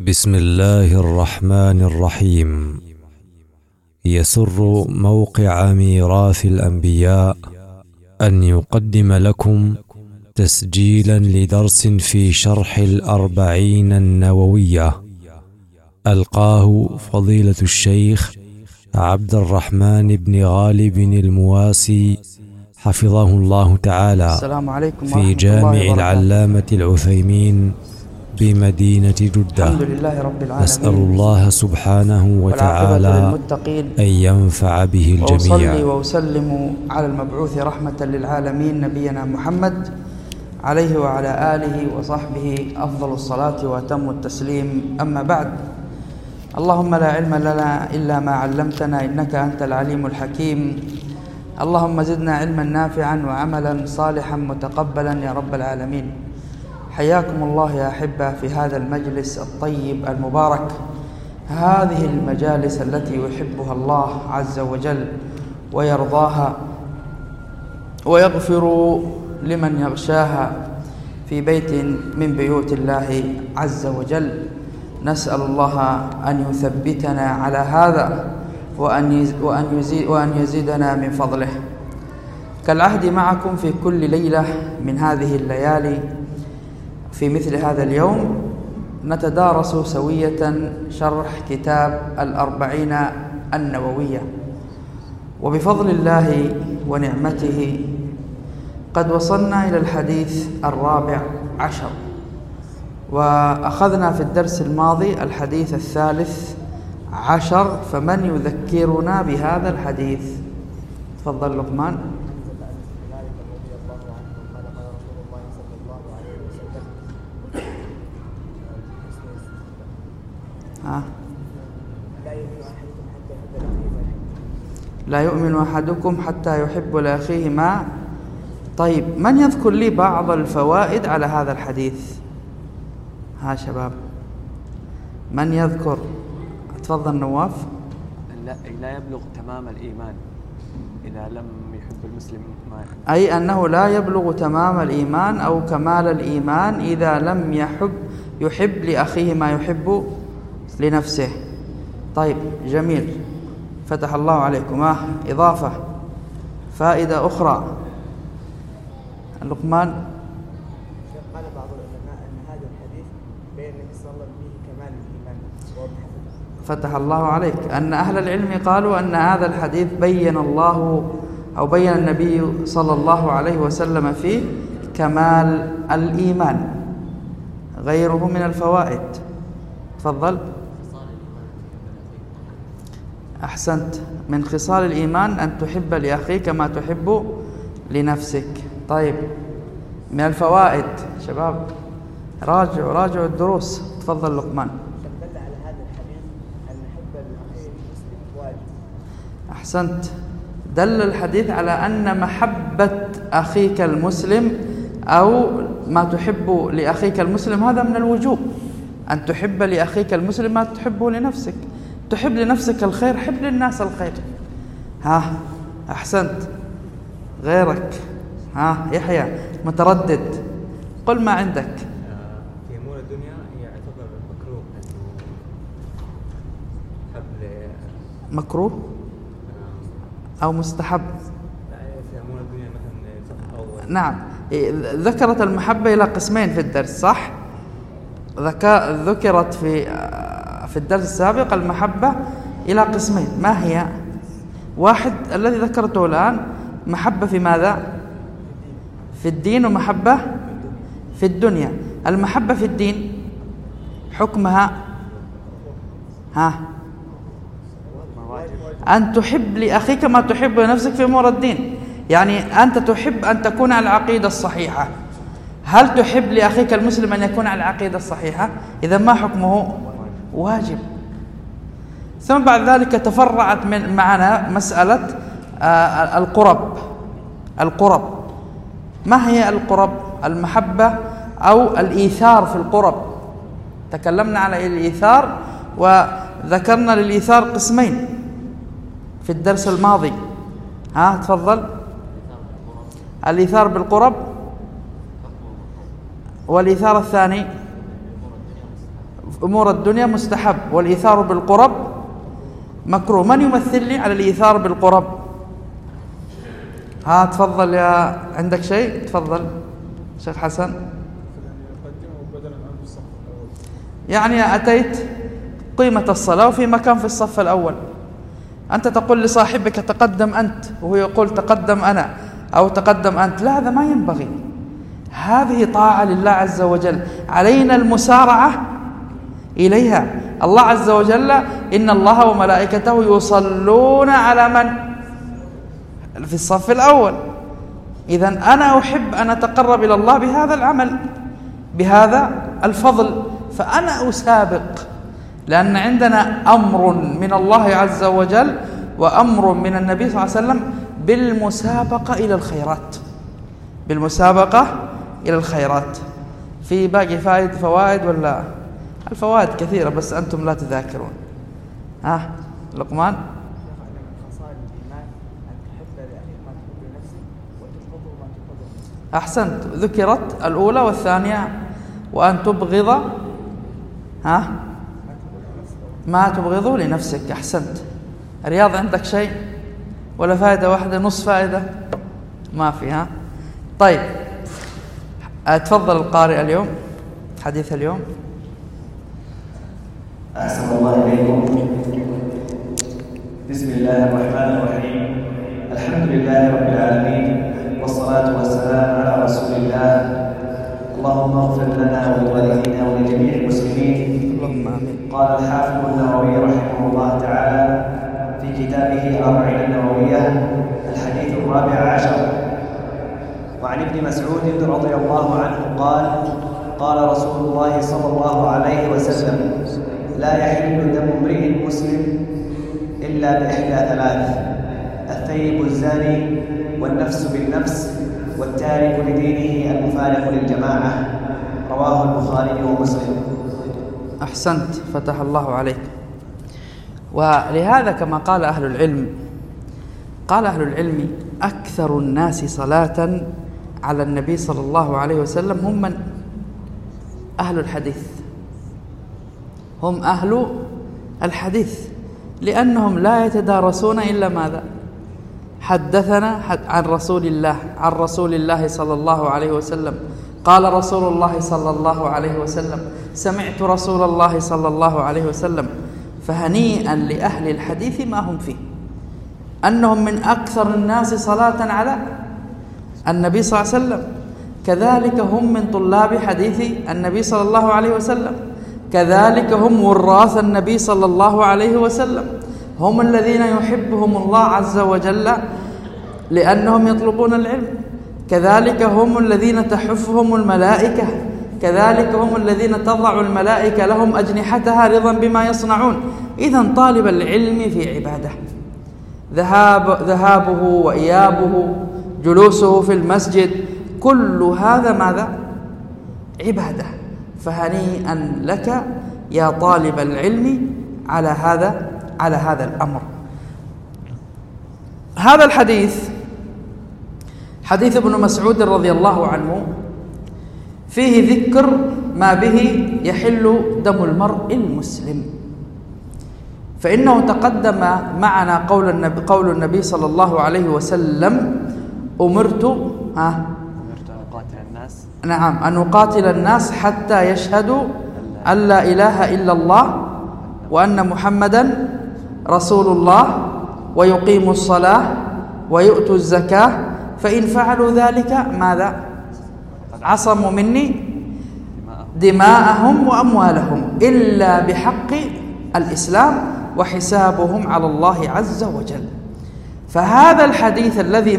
بسم الله الرحمن الرحيم. يسر موقع ميراث الأنبياء أن يقدم لكم تسجيلا لدرس في شرح الأربعين النووية، ألقاه فضيلة الشيخ عبد الرحمن بن غالب المواسي حفظه الله تعالى في جامع العلامة العثيمين بمدينة جدة. الحمد لله رب العالمين، نسأل الله سبحانه وتعالى أن ينفع به الجميع. وأصلي وأسلم على المبعوث رحمة للعالمين نبينا محمد عليه وعلى آله وصحبه أفضل الصلاة وأتم التسليم. أما بعد، اللهم لا علم لنا إلا ما علمتنا إنك أنت العليم الحكيم. اللهم زدنا علما نافعا وعملا صالحا متقبلا يا رب العالمين. حياكم الله يا أحبة في هذا المجلس الطيب المبارك، هذه المجالس التي يحبها الله عز وجل ويرضاها ويغفر لمن يغشاها في بيت من بيوت الله عز وجل. نسأل الله أن يثبتنا على هذا وأن يزيدنا من فضله. كالعهد معكم في كل ليلة من هذه الليالي في مثل هذا اليوم نتدارس سوية شرح كتاب الأربعين النووية، وبفضل الله ونعمته قد وصلنا إلى الحديث 14، وأخذنا في الدرس الماضي الحديث 13، فمن يذكرنا بهذا الحديث؟ تفضل لقمان. لا يؤمن أحدكم حتى يحب لأخيه ما. طيب، من يذكر لي بعض الفوائد على هذا الحديث؟ ها شباب، من يذكر؟ تفضل نواف. لا يبلغ تمام الإيمان إذا لم يحب المسلم ما، أي أنه لا يبلغ تمام الإيمان أو كمال الإيمان إذا لم يحب لأخيه ما يحب لنفسه. طيب جميل، فتح الله عليكم. إضافة، فائدة أخرى. لقمان. قال بعض العلماء أن هذا الحديث بين النبي صلى الله عليه وسلم فيه كمال الإيمان. فتح الله عليك، أن أهل العلم قالوا أن هذا الحديث بين الله أو بين النبي صلى الله عليه وسلم فيه كمال الإيمان. غيره من الفوائد. تفضل. أحسنت، من خصال الإيمان أن تحب لأخيك ما تحب لنفسك. طيب، من الفوائد شباب، راجعوا الدروس. تفضل لقمان. دل على هذا الحديث أن نحب الأخي المسلم واجب. أحسنت، دل الحديث على أن محبة أخيك المسلم أو ما تحب لأخيك المسلم هذا من الوجوب. أن تحب لأخيك المسلم ما تحبه لنفسك. تحب لنفسك الخير، حب للناس الخير. أحسنت. غيرك؟ يحيى متردد، قل ما عندك. في أمور الدنيا يعتبر مكروه مكروه أو مستحب؟ في أمور الدنيا مثلا نعم، ذكرت المحبة إلى قسمين في الدرس، صح؟ ذكرت في الدرس السابق المحبة إلى قسمين. ما هي؟ واحد الذي ذكرته الآن، محبة في ماذا؟ في الدين، ومحبة في الدنيا. المحبة في الدين حكمها أن تحب لأخيك ما تحب لنفسك في أمور الدين. يعني أنت تحب أن تكون على العقيدة الصحيحة. هل تحب لأخيك المسلم أن يكون على العقيدة الصحيحة؟ إذا ما حكمه؟ واجب. ثم بعد ذلك تفرعت معنا مسألة القرب. ما هي القرب؟ المحبة أو الإيثار في القرب. تكلمنا على الإيثار وذكرنا للإيثار قسمين في الدرس الماضي. تفضل. الإيثار بالقرب، والإيثار الثاني أمور الدنيا مستحب، والإيثار بالقرب مكروه. من يمثل لي على الإيثار بالقرب؟ ها تفضل يا عندك شيء؟ تفضل شيخ حسن. يعني أتيت قيمة الصلاة وفي مكان في الصف الأول، أنت تقول لصاحبك تقدم أنت وهو يقول تقدم أنا أو تقدم أنت، لا، هذا ما ينبغي. هذه طاعة لله عز وجل، علينا المسارعة إليها. الله عز وجل إن الله وملائكته يصلون على من؟ في الصف الأول. إذن أنا أحب أن أتقرب إلى الله بهذا العمل، بهذا الفضل، فأنا أسابق، لأن عندنا أمر من الله عز وجل وأمر من النبي صلى الله عليه وسلم بالمسابقة إلى الخيرات، بالمسابقة إلى الخيرات. في باقي فوائد ولا؟ الفوائد كثيرة بس أنتم لا تذاكرون. لقمان. أحسنت، ذكرت الأولى والثانية، وأن تبغض ما تبغضه لنفسك. أحسنت. رياض عندك شيء ولا فائدة واحدة؟ نصف فائدة ما في. طيب تفضل القارئ اليوم، حديث اليوم. أحسن الله إليكم. بسم الله الرحمن الرحيم. الحمد لله رب العالمين، والصلاة والسلام على رسول الله. اللهم اغفر لنا ولوالدينا ولجميع المسلمين. اللهم آمين. قال الحافظ النووي رحمه الله تعالى في كتابه الأربعين النووية الحديث الرابع عشر: وعن ابن مسعود رضي الله عنه قال: قال رسول الله صلى الله عليه وسلم: لا يحل دم امرئ مسلم إلا بإحدى ثلاث: الثيب الزاني، والنفس بالنفس، والتارك لدينه المفارق للجماعة. رواه البخاري ومسلم. أحسنت، فتح الله عليك. ولهذا كما قال أهل العلم، قال أهل العلم: أكثر الناس صلاة على النبي صلى الله عليه وسلم هم من؟ أهل الحديث، هم أهل الحديث، لأنهم لا يتدارسون إلا ماذا؟ حدثنا عن رسول الله، عن رسول الله صلى الله عليه وسلم، قال رسول الله صلى الله عليه وسلم، سمعت رسول الله صلى الله عليه وسلم. فهنيئا لأهل الحديث ما هم فيه، أنهم من أكثر الناس صلاة على النبي صلى الله عليه وسلم. كذلك هم من طلاب حديث النبي صلى الله عليه وسلم، كذلك هم وراث النبي صلى الله عليه وسلم، هم الذين يحبهم الله عز وجل لأنهم يطلبون العلم، كذلك هم الذين تحفهم الملائكة، كذلك هم الذين تضع الملائكة لهم أجنحتها رضا بما يصنعون. إذن طالب العلم في عبادة، ذهابه وإيابه، جلوسه في المسجد، كل هذا ماذا؟ عبادة. فهنيئا لك يا طالب العلم على هذا الأمر. هذا الحديث حديث ابن مسعود رضي الله عنه فيه ذكر ما به يحل دم المرء المسلم، فإنه تقدم معنا قول النبي صلى الله عليه وسلم: أمرت أن أقاتل الناس، نعم، أن أقاتل الناس حتى يشهدوا أن لا إله إلا الله وأن محمدا رسول الله ويقيموا الصلاة ويؤتوا الزكاة، فإن فعلوا ذلك ماذا؟ عصموا مني دماءهم وأموالهم إلا بحق الإسلام وحسابهم على الله عز وجل. فهذا الحديث الذي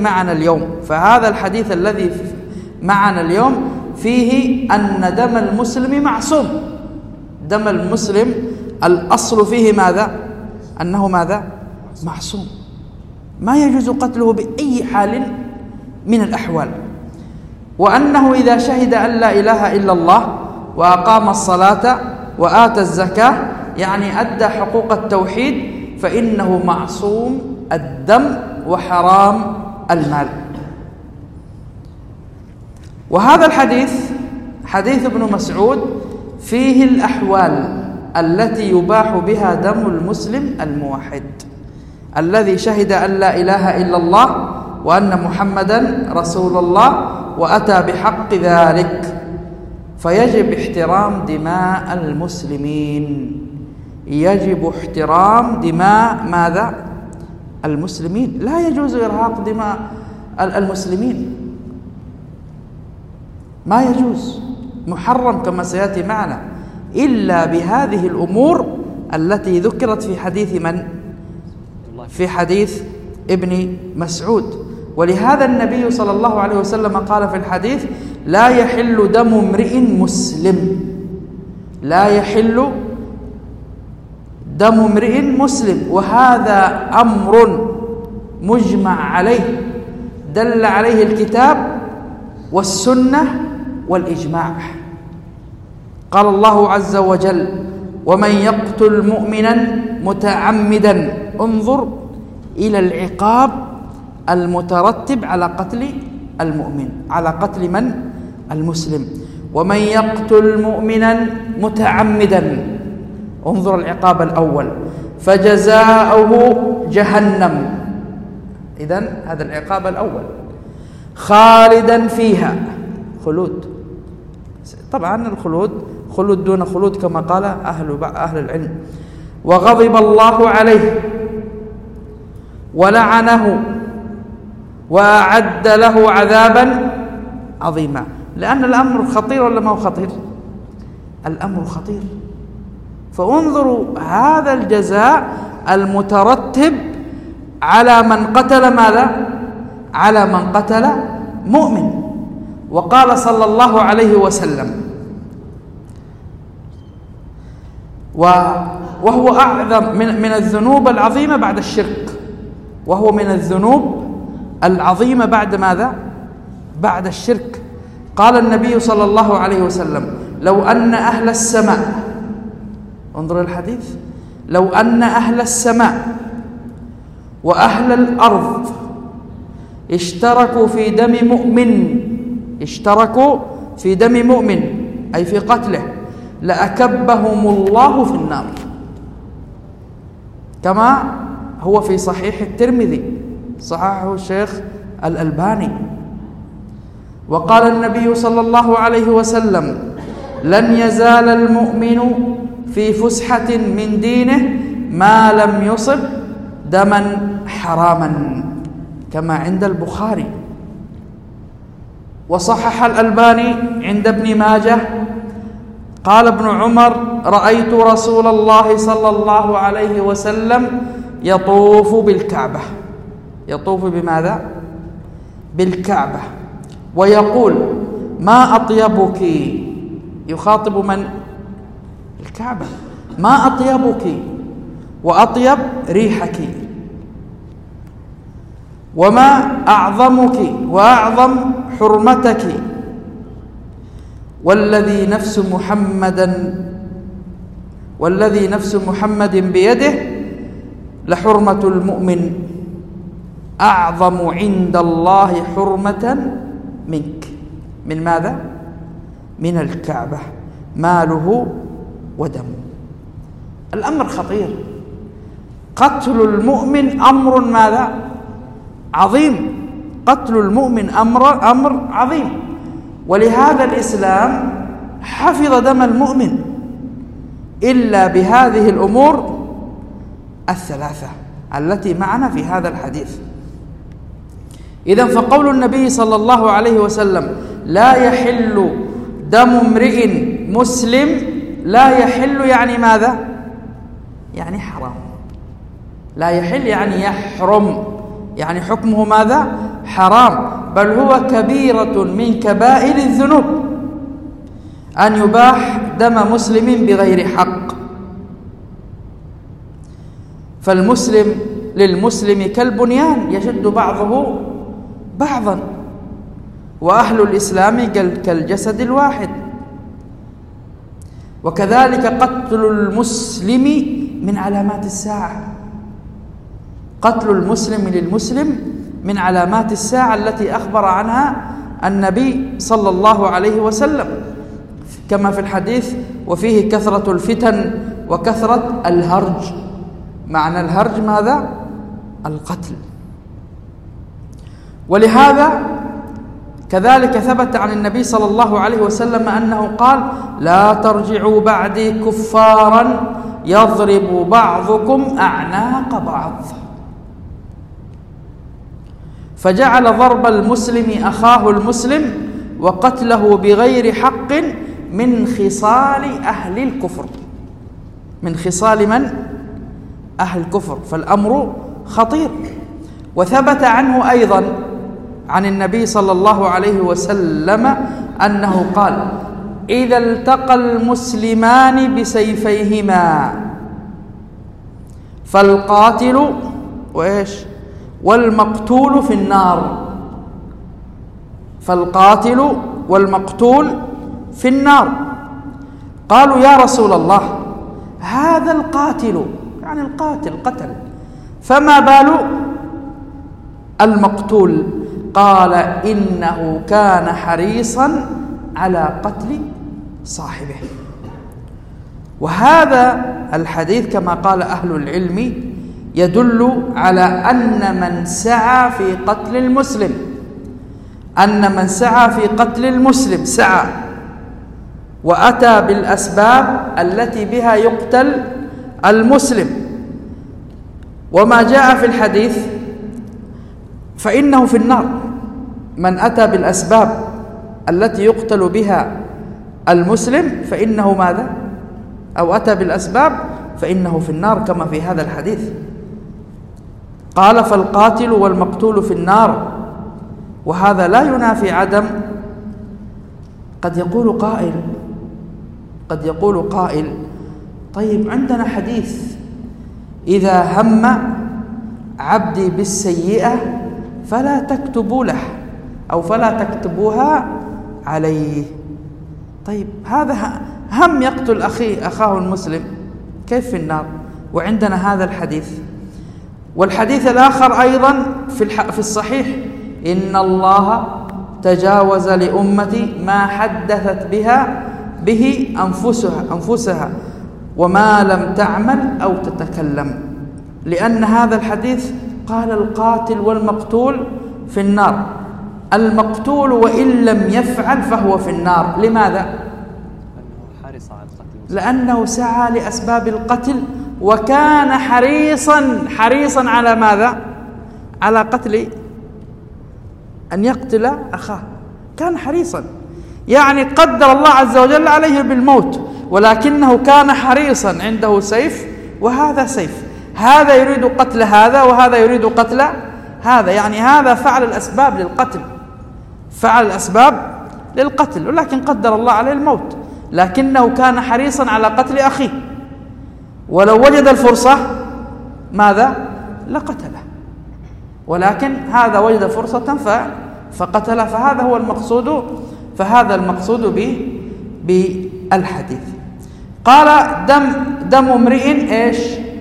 معنا اليوم فيه أن دم المسلم معصوم. دم المسلم الأصل فيه ماذا؟ أنه ماذا؟ معصوم، ما يجوز قتله بأي حال من الأحوال، وأنه إذا شهد أن لا إله إلا الله وأقام الصلاة وآتى الزكاة، يعني أدى حقوق التوحيد، فإنه معصوم الدم وحرام المال. وهذا الحديث حديث ابن مسعود فيه الأحوال التي يباح بها دم المسلم الموحد الذي شهد أن لا إله إلا الله وأن محمدا رسول الله وأتى بحق ذلك، فيجب احترام دماء المسلمين. يجب احترام دماء ماذا؟ المسلمين. لا يجوز إرهاق دماء المسلمين، ما يجوز، محرم كما سيأتي معنا، إلا بهذه الأمور التي ذكرت في حديث من؟ في حديث ابن مسعود. ولهذا النبي صلى الله عليه وسلم قال في الحديث: لا يحل دم امرئ مسلم، لا يحل دم امرئ مسلم. وهذا أمر مجمع عليه، دل عليه الكتاب والسنة والإجماع. قال الله عز وجل: ومن يقتل مؤمنا متعمدا، انظر إلى العقاب المترتب على قتل المؤمن، على قتل من؟ المسلم. ومن يقتل مؤمنا متعمدا، انظر العقاب الأول: فجزاؤه جهنم. إذن هذا العقاب الأول، خالدا فيها، خلود. طبعا الخلود خلود دون خلود كما قال أهل العلم. وغضب الله عليه ولعنه وأعد له عذابا عظيما. لأن الأمر خطير ولا ما هو خطير؟ الأمر خطير. فانظروا هذا الجزاء المترتب على من قتل ماذا؟ على من قتل مؤمن. وقال صلى الله عليه وسلم: وهو أعظم من الذنوب العظيمة بعد الشرك، وهو من الذنوب العظيمة بعد ماذا؟ بعد الشرك. قال النبي صلى الله عليه وسلم: لو أن أهل السماء، انظر الحديث، لو أن أهل السماء وأهل الأرض اشتركوا في دم مؤمن، اشتركوا في دم مؤمن أي في قتله، لأكبهم الله في النار، كما هو في صحيح الترمذي، صححه الشيخ الألباني. وقال النبي صلى الله عليه وسلم: لن يزال المؤمن في فسحة من دينه ما لم يصب دما حراما، كما عند البخاري. وصحح الألباني عند ابن ماجه قال ابن عمر: رأيت رسول الله صلى الله عليه وسلم يطوف بالكعبة. يطوف بماذا؟ بالكعبة، ويقول: ما أطيبك، يخاطب من؟ الكعبة. ما أطيبك وأطيب ريحك، وما أعظمك وأعظم حرمتك، والذي نفس محمد بيده لحرمة المؤمن أعظم عند الله حرمة منك. من ماذا؟ من الكعبة، ماله ودمه. الأمر خطير. قتل المؤمن أمر ماذا؟ عظيم. قتل المؤمن أمر عظيم. ولهذا الإسلام حفظ دم المؤمن إلا بهذه الأمور الثلاثة التي معنا في هذا الحديث. إذن فقول النبي صلى الله عليه وسلم: لا يحل دم امرئ مسلم، لا يحل يعني ماذا؟ يعني حرام. لا يحل يعني يحرم، يعني حكمه ماذا؟ حرام. بل هو كبيرة من كبائر الذنوب أن يباح دم مسلم بغير حق. فالمسلم للمسلم كالبنيان يشد بعضه بعضا، وأهل الإسلام كالجسد الواحد. وكذلك قتل المسلم من علامات الساعة. قتل المسلم للمسلم من علامات الساعة التي أخبر عنها النبي صلى الله عليه وسلم، كما في الحديث: وفيه كثرة الفتن وكثرة الهرج. معنى الهرج ماذا؟ القتل. ولهذا كذلك ثبت عن النبي صلى الله عليه وسلم أنه قال: لا ترجعوا بعدي كفارا يضرب بعضكم أعناق بعض. فجعل ضرب المسلم أخاه المسلم وقتله بغير حق من خصال أهل الكفر. من خصال من؟ أهل الكفر. فالأمر خطير. وثبت عنه أيضا عن النبي صلى الله عليه وسلم أنه قال: إذا التقى المسلمان بسيفيهما فالقاتل والمقتول في النار. فالقاتل والمقتول في النار. قالوا: يا رسول الله، هذا القاتل، يعني القاتل قتل، فما بال المقتول؟ قال: إنه كان حريصا على قتل صاحبه. وهذا الحديث كما قال أهل العلم يدل على أن من سعى في قتل المسلم، أن من سعى في قتل المسلم سعى وأتى بالأسباب التي بها يقتل المسلم، وما جاء في الحديث فإنه في النار. من أتى بالأسباب التي يقتل بها المسلم فإنه ماذا؟ أو أتى بالأسباب فإنه في النار كما في هذا الحديث. قال: فالقاتل والمقتول في النار. وهذا لا ينافي عدم. قد يقول قائل: طيب عندنا حديث: إذا هم عبدي بالسيئة فلا تكتبوا له أو فلا تكتبوها عليه. طيب هذا هم يقتل أخاه المسلم، كيف في النار؟ وعندنا هذا الحديث. والحديث الآخر أيضا في الصحيح: إن الله تجاوز لأمتي ما حدثت به أنفسها وما لم تعمل أو تتكلم. لأن هذا الحديث قال: القاتل والمقتول في النار. المقتول وإن لم يفعل فهو في النار. لماذا؟ لأنه سعى لأسباب القتل وكان حريصا على ماذا؟ على قتل، أن يقتل أخاه. كان حريصا، يعني قدر الله عز وجل عليه بالموت، ولكنه كان حريصا. عنده سيف وهذا سيف، هذا يريد قتل هذا وهذا يريد قتل هذا، يعني هذا فعل الأسباب للقتل، ولكن قدر الله عليه الموت، لكنه كان حريصا على قتل أخيه. ولو وجد الفرصة ماذا؟ لقتله، ولكن هذا وجد فرصة فقتله. فهذا المقصود بالحديث. قال: دم امرئ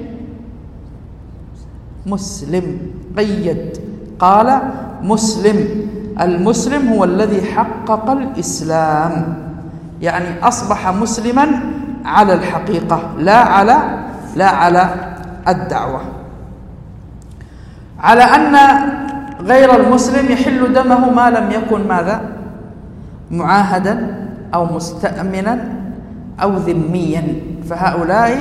مسلم. قيد، قال: مسلم. المسلم هو الذي حقق الإسلام، يعني أصبح مسلما على الحقيقة لا على الدعوة. على أن غير المسلم يحل دمه ما لم يكن ماذا؟ معاهدا أو مستأمنا أو ذميا، فهؤلاء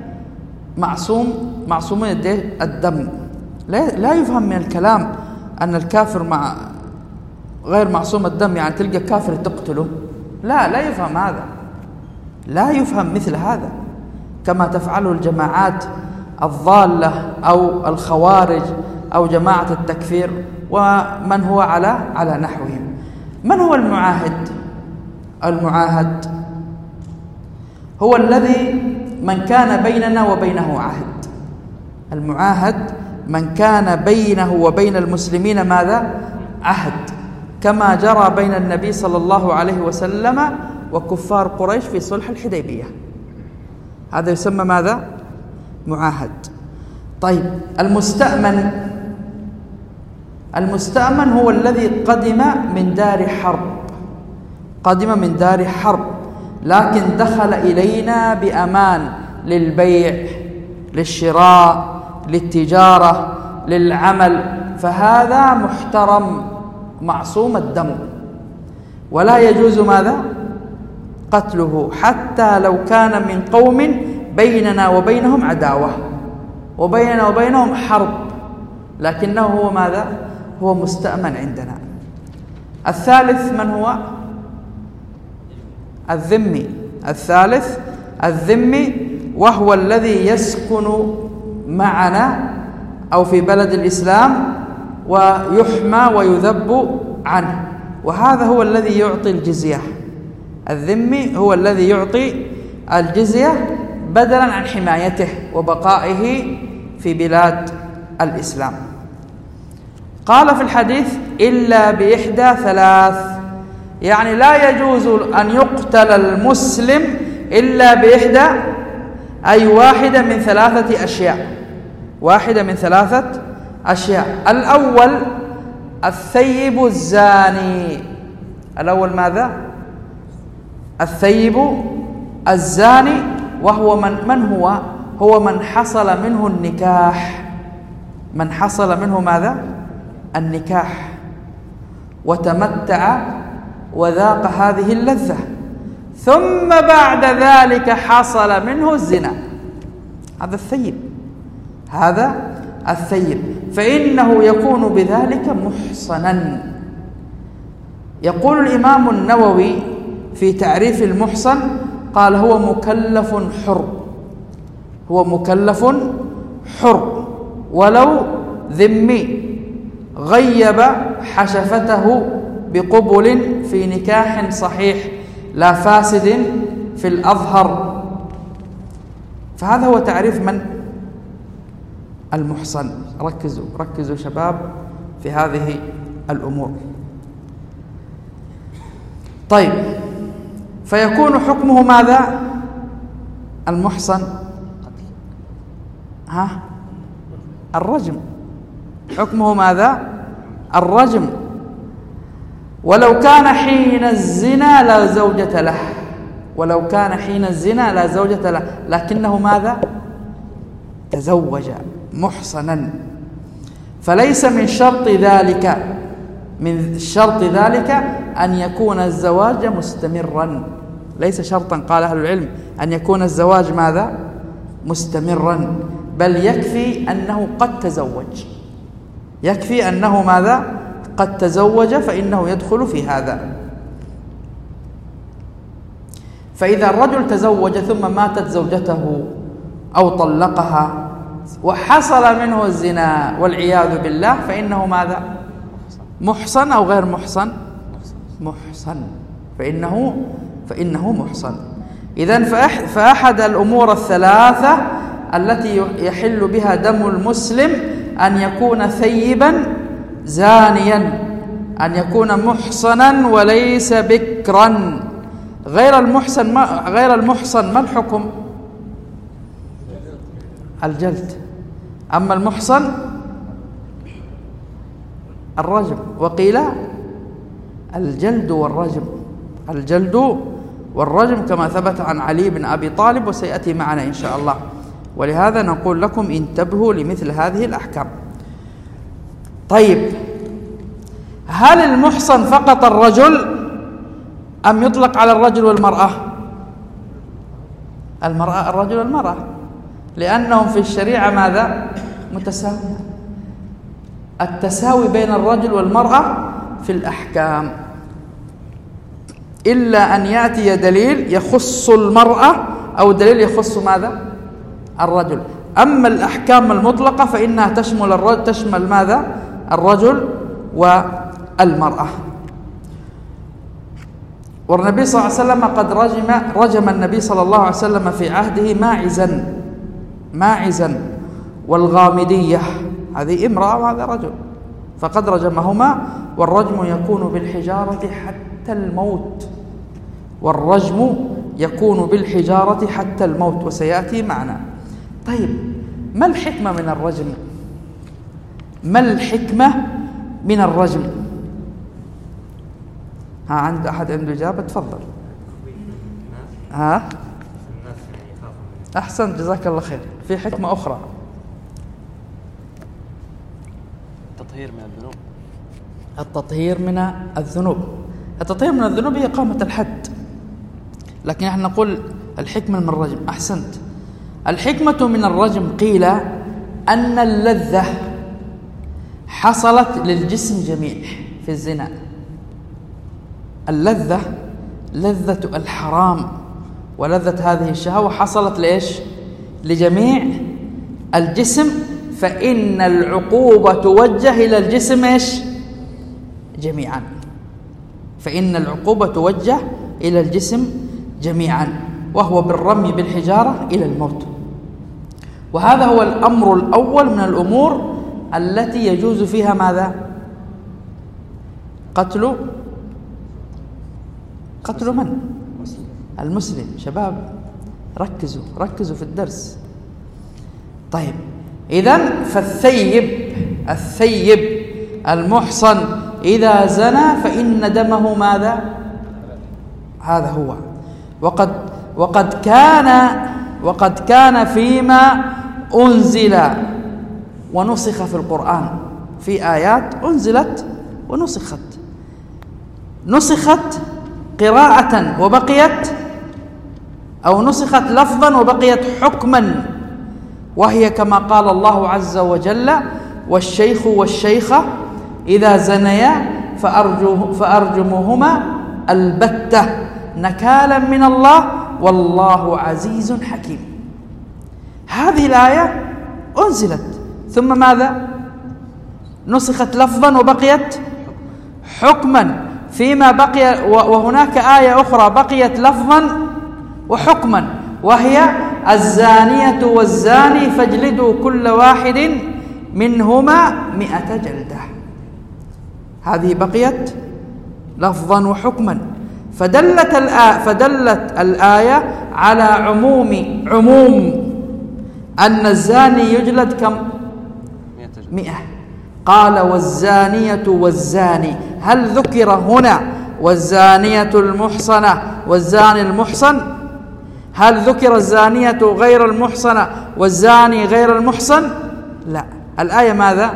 معصومين الدم. لا يفهم من الكلام أن الكافر غير معصوم الدم، يعني تلقى كافر تقتله. لا يفهم هذا، لا يفهم مثل هذا كما تفعله الجماعات الضالة أو الخوارج أو جماعة التكفير ومن هو على نحوهم. من هو المعاهد؟ المعاهد هو الذي من كان بيننا وبينه عهد. المعاهد من كان بينه وبين المسلمين ماذا؟ عهد، كما جرى بين النبي صلى الله عليه وسلم وكفار قريش في صلح الحديبية. هذا يسمى ماذا؟ معاهد. طيب المستأمن هو الذي قدم من دار حرب لكن دخل إلينا بأمان، للبيع، للشراء، للتجارة، للعمل، فهذا محترم معصوم الدم، ولا يجوز ماذا؟ قتله، حتى لو كان من قوم بيننا وبينهم عداوة وبيننا وبينهم حرب، لكنه هو ماذا؟ هو مستأمن عندنا. الثالث من هو؟ الذمي. الثالث الذمي، وهو الذي يسكن معنا أو في بلد الإسلام ويحمى ويذب عنه، وهذا هو الذي يعطي الجزية. الذمي هو الذي يعطي الجزية بدلا عن حمايته وبقائه في بلاد الإسلام. قال في الحديث: إلا بإحدى ثلاث، يعني لا يجوز أن يقتل المسلم إلا بإحدى، أي واحدة من ثلاثة أشياء. واحدة من ثلاثة أشياء. الأول الثيب الزاني. الأول ماذا؟ الثيب الزاني، وهو من هو؟ هو من حصل منه النكاح، من حصل منه ماذا؟ النكاح، وتمتع وذاق هذه اللذة، ثم بعد ذلك حصل منه الزنا. هذا الثيب، هذا الثيب، فإنه يكون بذلك محصنا. يقول الإمام النووي في تعريف المحصن، قال: هو مكلف حر، هو مكلف حر ولو ذمي، غيب حشفته بقبل في نكاح صحيح لا فاسد في الأظهر. فهذا هو تعريف من؟ المحصن. ركزوا ركزوا شباب في هذه الأمور. طيب، فيكون حكمه ماذا؟ المحصن الرجم. حكمه ماذا؟ الرجم، ولو كان حين الزنا لا زوجة له، ولو كان حين الزنا لا زوجة له، لكنه ماذا؟ تزوج محصنا. فليس من شرط ذلك، من شرط ذلك أن يكون الزواج مستمرا. ليس شرطا، قال أهل العلم، أن يكون الزواج ماذا؟ مستمرا، بل يكفي أنه قد تزوج، يكفي أنه ماذا؟ قد تزوج، فإنه يدخل في هذا. فإذا الرجل تزوج ثم ماتت زوجته أو طلقها وحصل منه الزنا والعياذ بالله، فإنه ماذا؟ محصن أو غير محصن؟ محصن، فإنه محصن. إذن فأحد الأمور الثلاثة التي يحل بها دم المسلم أن يكون ثيبا زانيا، أن يكون محصنا وليس بكرا. غير المحصن ما الحكم؟ الجلد. أما المحصن الرجم، وقيل الجلد والرجم، الجلد والرجم كما ثبت عن علي بن أبي طالب، وسيأتي معنا إن شاء الله. ولهذا نقول لكم انتبهوا لمثل هذه الأحكام. طيب، هل المحصن فقط الرجل أم يطلق على الرجل والمرأة؟ الرجل والمرأة، لأنهم في الشريعة ماذا؟ متساوية. التساوي بين الرجل والمرأة في الأحكام، إلا أن يأتي دليل يخص المرأة أو دليل يخص ماذا؟ الرجل. أما الأحكام المطلقة فإنها تشمل ماذا؟ الرجل والمرأة. والنبي صلى الله عليه وسلم قد رجم النبي صلى الله عليه وسلم في عهده ماعزا والغامدية، هذه امرأة وهذا رجل، فقد رجمهما. والرجم يكون بالحجارة حتى الموت، والرجم يكون بالحجارة حتى الموت، وسيأتي معنا. طيب، ما الحكمة من الرجم؟ ما الحكمة من الرجم؟ عند أحد عنده إجابة؟ تفضل. أحسن، جزاك الله خير. في حكمة أخرى، التطهير من الذنوب. التطهير من الذنوب. التطهير من الذنوب هي إقامة الحد، لكن نحن نقول الحكمة من الرجم. أحسنت. الحكمة من الرجم قيل أن اللذة حصلت للجسم جميع في الزنا. اللذة، لذة الحرام ولذة هذه الشهوة حصلت لإيش؟ لجميع الجسم، فإن العقوبة توجه إلى الجسم إيش؟ جميعا. فإن العقوبة توجه إلى الجسم جميعا، وهو بالرمي بالحجارة إلى الموت. وهذا هو الأمر الأول من الأمور التي يجوز فيها ماذا؟ قتل من؟ المسلم. شباب ركزوا في الدرس. طيب، إذن فالثيب المحصن إذا زنى فإن دمه ماذا؟ هذا هو. وقد كان فيما أنزل ونسخ في القرآن، في آيات أنزلت ونسخت، نسخت قراءة وبقيت، أو نسخت لفظا وبقيت حكما، وهي كما قال الله عز وجل: والشيخ والشيخة إذا زنيا فأرجموهما البتة نكالا من الله والله عزيز حكيم. هذه الآية أنزلت ثم ماذا؟ نسخت لفظا وبقيت حكما، فيما بقي. وهناك آية أخرى بقيت لفظا وحكما، وهي: الزانية والزاني فاجلدوا كل واحد منهما 100 جلدة. هذه بقيت لفظا وحكما. فدلت الآية على عموم أن الزاني يجلد كم؟ 100. قال: والزانية والزاني. هل ذكر هنا والزانية المحصنة والزاني المحصن؟ هل ذكر الزانية غير المحصنة والزاني غير المحصن؟ لا، الآية ماذا؟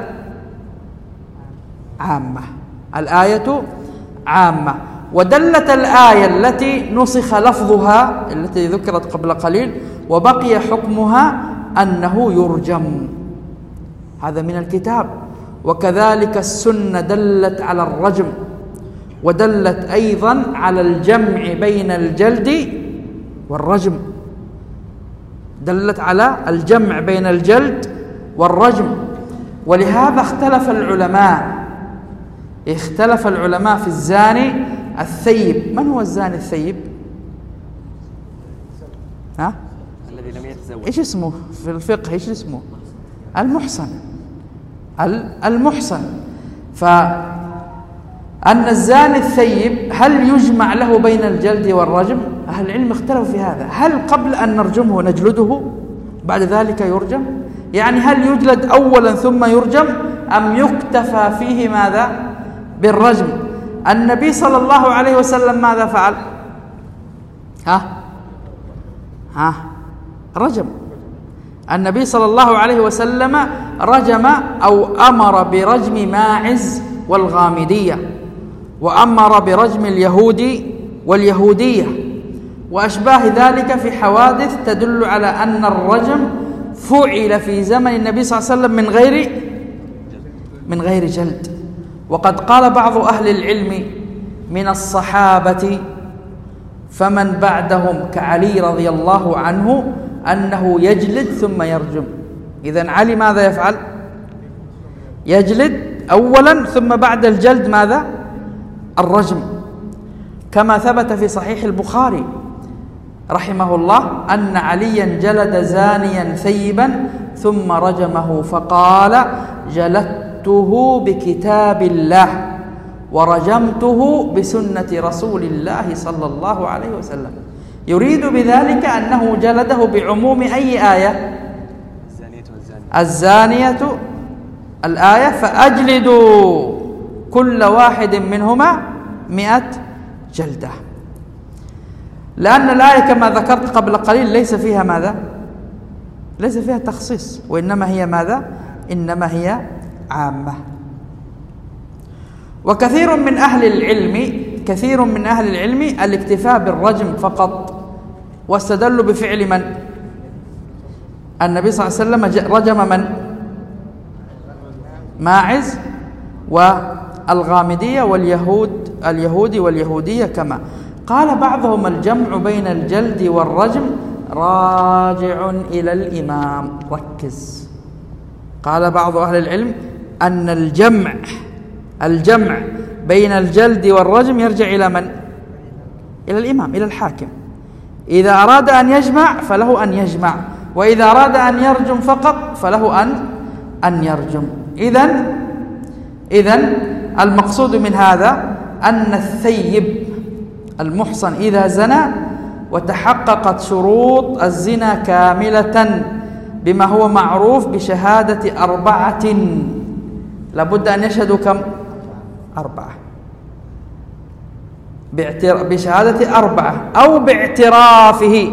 عامة. الآية عامة. ودلت الآية التي نسخ لفظها التي ذكرت قبل قليل وبقي حكمها أنه يرجم. هذا من الكتاب. وكذلك السنة دلت على الرجم، ودلت أيضا على الجمع بين الجلد والرجم. دلت على الجمع بين الجلد والرجم. ولهذا اختلف العلماء في الزاني الثيب. من هو الزاني الثيب؟ الذي لم يتزوج. ايش اسمه في الفقه؟ ايش اسمه؟ المحصن. فأن الزاني الثيب هل يجمع له بين الجلد والرجم؟ أهل العلم اختلفوا في هذا. هل قبل أن نرجمه نجلده بعد ذلك يرجم؟ يعني هل يجلد أولا ثم يرجم، أم يكتفى فيه ماذا؟ بالرجم. النبي صلى الله عليه وسلم ماذا فعل؟ رجم. النبي صلى الله عليه وسلم رجم أو أمر برجم ماعز والغامدية، وأمر برجم اليهود واليهودية وأشباه ذلك في حوادث تدل على أن الرجم فعل في زمن النبي صلى الله عليه وسلم من غير جلد. وقد قال بعض أهل العلم من الصحابة فمن بعدهم كعلي رضي الله عنه أنه يجلد ثم يرجم. إذن علي ماذا يفعل؟ يجلد أولا ثم بعد الجلد ماذا؟ الرجم، كما ثبت في صحيح البخاري رحمه الله أن عليا جلد زانيا ثيبا ثم رجمه فقال: جلدته بكتاب الله ورجمته بسنة رسول الله صلى الله عليه وسلم. يريد بذلك أنه جلده بعموم أي آية؟ الزانية الآية: فأجلدوا كل واحد منهما 100 جلدة. لأن الآية كما ذكرت قبل قليل ليس فيها ماذا؟ ليس فيها تخصيص، وإنما هي ماذا؟ إنما هي عامة. وكثير من أهل العلم الاكتفاء بالرجم فقط، واستدلوا بفعل من؟ النبي صلى الله عليه وسلم رجم من؟ ماعز والغامدية اليهودي واليهودية. كما قال بعضهم الجمع بين الجلد والرجم راجع إلى الإمام. ركز، قال بعض أهل العلم أن الجمع بين الجلد والرجم يرجع إلى من؟ إلى الإمام، إلى الحاكم. إذا أراد أن يجمع فله أن يجمع، وإذا أراد أن يرجم فقط فله أن يرجم. إذن المقصود من هذا أن الثيب المحصن إذا زنى وتحققت شروط الزنا كاملة بما هو معروف بشهادة 4، لابد أن يشهدوا كم؟ 4، بشهادة 4 أو باعترافه.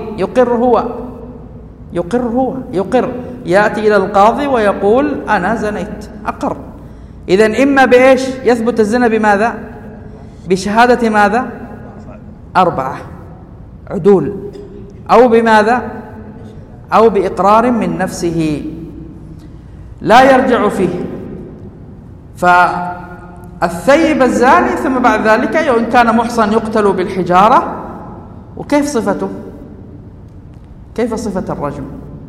يقر يأتي إلى القاضي ويقول أنا زنيت، أقر. إذن إما بإيش يثبت الزنا؟ بماذا؟ بشهادة ماذا؟ 4 عدول، أو بماذا؟ أو بإقرار من نفسه لا يرجع فيه. فالثيب الزاني ثم بعد ذلك إن كان محصن يقتل بالحجارة. وكيف صفته؟ كيف صفة الرجم؟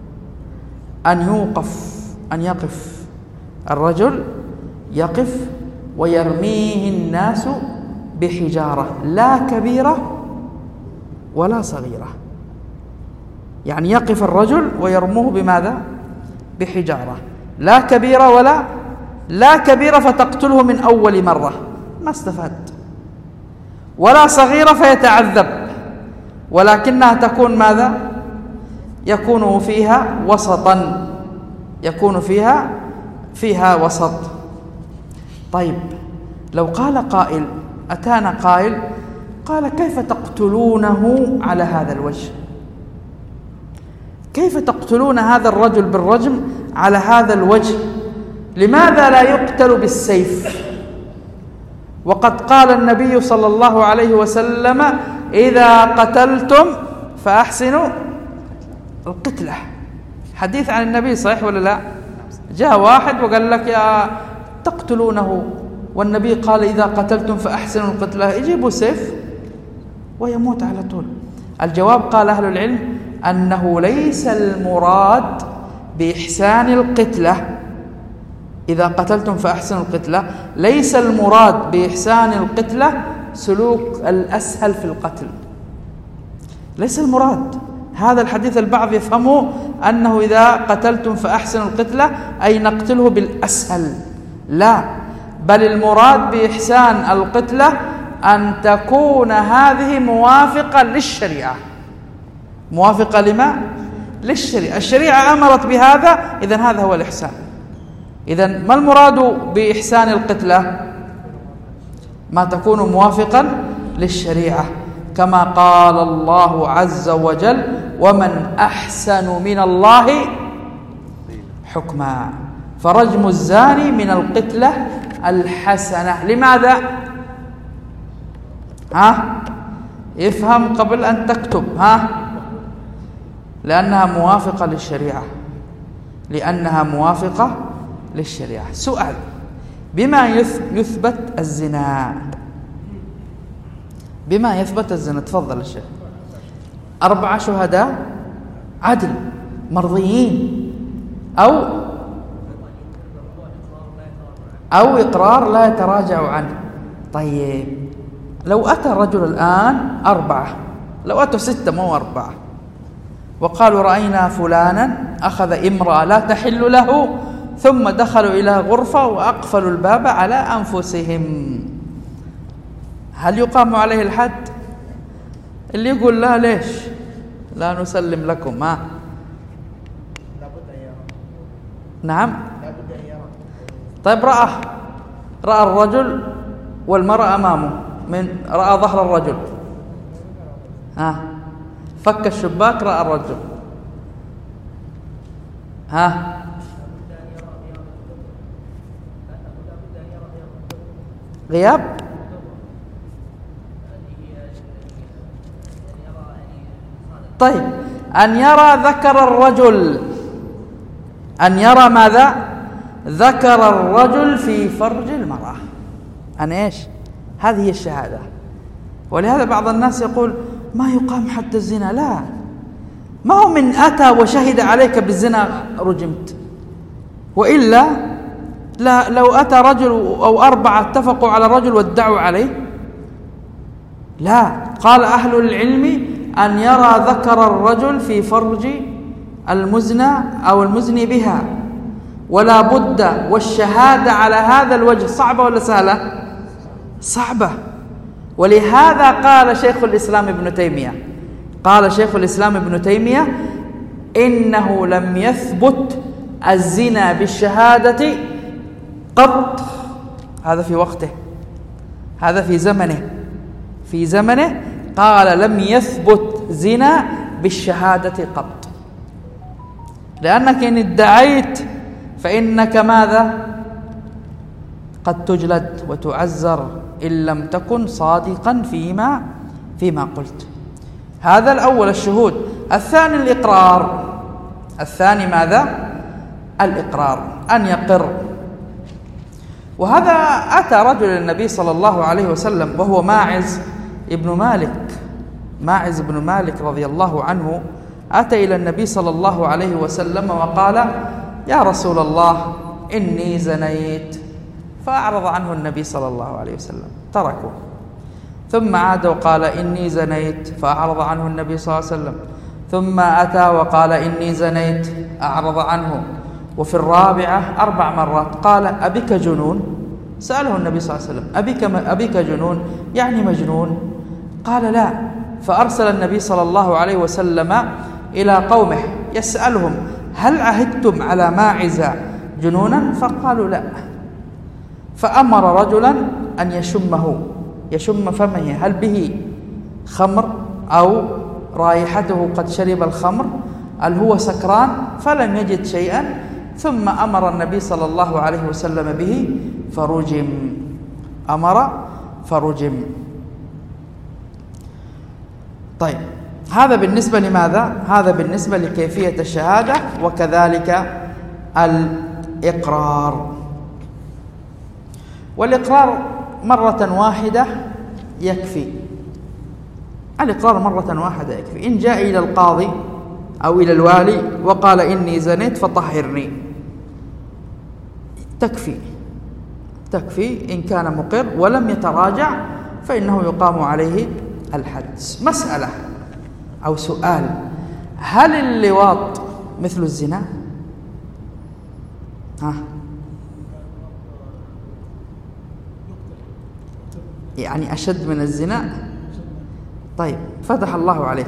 أن يقف الرجل، يقف ويرميه الناس بحجارة، لا كبيرة ولا صغيرة. يعني يقف الرجل ويرموه بماذا؟ بحجارة، لا كبيرة لا كبيرة فتقتله من أول مرة، ما استفاد، ولا صغيرة فيتعذب، ولكنها تكون ماذا؟ يكون فيها وسطا، يكون فيها وسط. طيب، لو قال قائل، أتانا قائل قال كيف تقتلونه على هذا الوجه؟ كيف تقتلون هذا الرجل بالرجم على هذا الوجه؟ لماذا لا يقتل بالسيف؟ وقد قال النبي صلى الله عليه وسلم إذا قتلتم فأحسنوا القتلة. حديث عن النبي صحيح ولا لا؟ جاء واحد وقال لك يا تقتلونه، والنبي قال إذا قتلتم فأحسنوا القتلة، يجيبوا سيف ويموت على طول. الجواب قال أهل العلم أنه ليس المراد بإحسان القتلة، إذا قتلتم فأحسنوا القتلة، ليس المراد بإحسان القتلة سلوك الأسهل في القتل، ليس المراد. هذا الحديث البعض يفهمه أنه إذا قتلتم فأحسنوا القتلة أي نقتله بالأسهل، لا، بل المراد بإحسان القتلة أن تكون هذه موافقة للشريعة. موافقة لما؟ للشريعة. الشريعة أمرت بهذا، إذن هذا هو الإحسان. إذن ما المراد بإحسان القتلة؟ ما تكون موافقا للشريعة، كما قال الله عز وجل ومن أحسن من الله حكما. فرجم الزاني من القتلة الحسنة. لماذا؟ افهم قبل أن تكتب. لأنها موافقة للشريعة، لأنها موافقة للشريعة. سؤال: بما يثبت الزنا؟ بما يثبت الزنا؟ تفضل الشيخ. 4 شهداء عدل مرضيين، أو إقرار لا يتراجع عنه. طيب، لو أتى الرجل الآن 4، لو أتوا 6 مو 4، وقالوا رأينا فلانا أخذ امرأة لا تحل له، ثم دخلوا إلى غرفة وأقفلوا الباب على أنفسهم، هل يقام عليه الحد؟ اللي يقول لا، ليش لا نسلم لكم؟ نعم. طيب، رأى الرجل والمرأة أمامه، رأى ظهر الرجل، فك الشباك، رأى الرجل، ها؟ غياب طيب، أن يرى ذكر الرجل، أن يرى ماذا؟ ذكر الرجل في فرج المرأة. أن إيش؟ هذه هي الشهادة. ولهذا بعض الناس يقول ما يقام حد الزنا. لا، ما هو من أتى وشهد عليك بالزنا رجمت، وإلا لا، لو أتى رجل أو أربعة اتفقوا على رجل وادعوا عليه، لا، قال أهل العلم أن يرى ذكر الرجل في فرج المزنى أو المزني بها، ولا بد، والشهادة على هذا الوجه صعبة ولا سهلة؟ صعبة. ولهذا قال شيخ الإسلام ابن تيمية، قال شيخ الإسلام ابن تيمية إنه لم يثبت الزنا بالشهادة قط. هذا في وقته، هذا في زمنه، في زمنه قال لم يثبت زنا بالشهادة قط، لأنك إن ادعيت فإنك ماذا؟ قد تجلد وتعزر إن لم تكن صادقا فيما قلت. هذا الأول الشهود. الثاني الإقرار. الثاني ماذا؟ الإقرار، أن يقر. وهذا أتى رجل النبي صلى الله عليه وسلم وهو ماعز ابن مالك، ماعز ابن مالك رضي الله عنه، أتى إلى النبي صلى الله عليه وسلم وقال يا رسول الله إني زنيت، فأعرض عنه النبي صلى الله عليه وسلم، تركه. ثم عاد وقال إني زنيت، فأعرض عنه النبي صلى الله عليه وسلم. ثم أتى وقال إني زنيت، أعرض عنه. وفي الرابعة 4 مرات قال أبك جنون؟ سأله النبي صلى الله عليه وسلم أبك جنون، يعني مجنون؟ قال لا. فأرسل النبي صلى الله عليه وسلم إلى قومه يسألهم هل عهدتم على ماعز جنونا؟ فقالوا لا. فأمر رجلا أن يشم فمه هل به خمر أو رائحته قد شرب الخمر، هل هو سكران؟ فلم يجد شيئا. ثم أمر النبي صلى الله عليه وسلم به فرجم، أمر فرجم. طيب، هذا بالنسبة لماذا؟ هذا بالنسبة لكيفية الشهادة، وكذلك الإقرار. والإقرار مرة واحدة يكفي، الإقرار مرة واحدة يكفي. إن جاء إلى القاضي أو إلى الوالي وقال إني زنيت فطهرني، تكفي إن كان مقر ولم يتراجع فإنه يقام عليه الحد. مسألة أو سؤال: هل اللواط مثل الزنا؟ يعني أشد من الزنا؟ طيب، فتح الله عليك.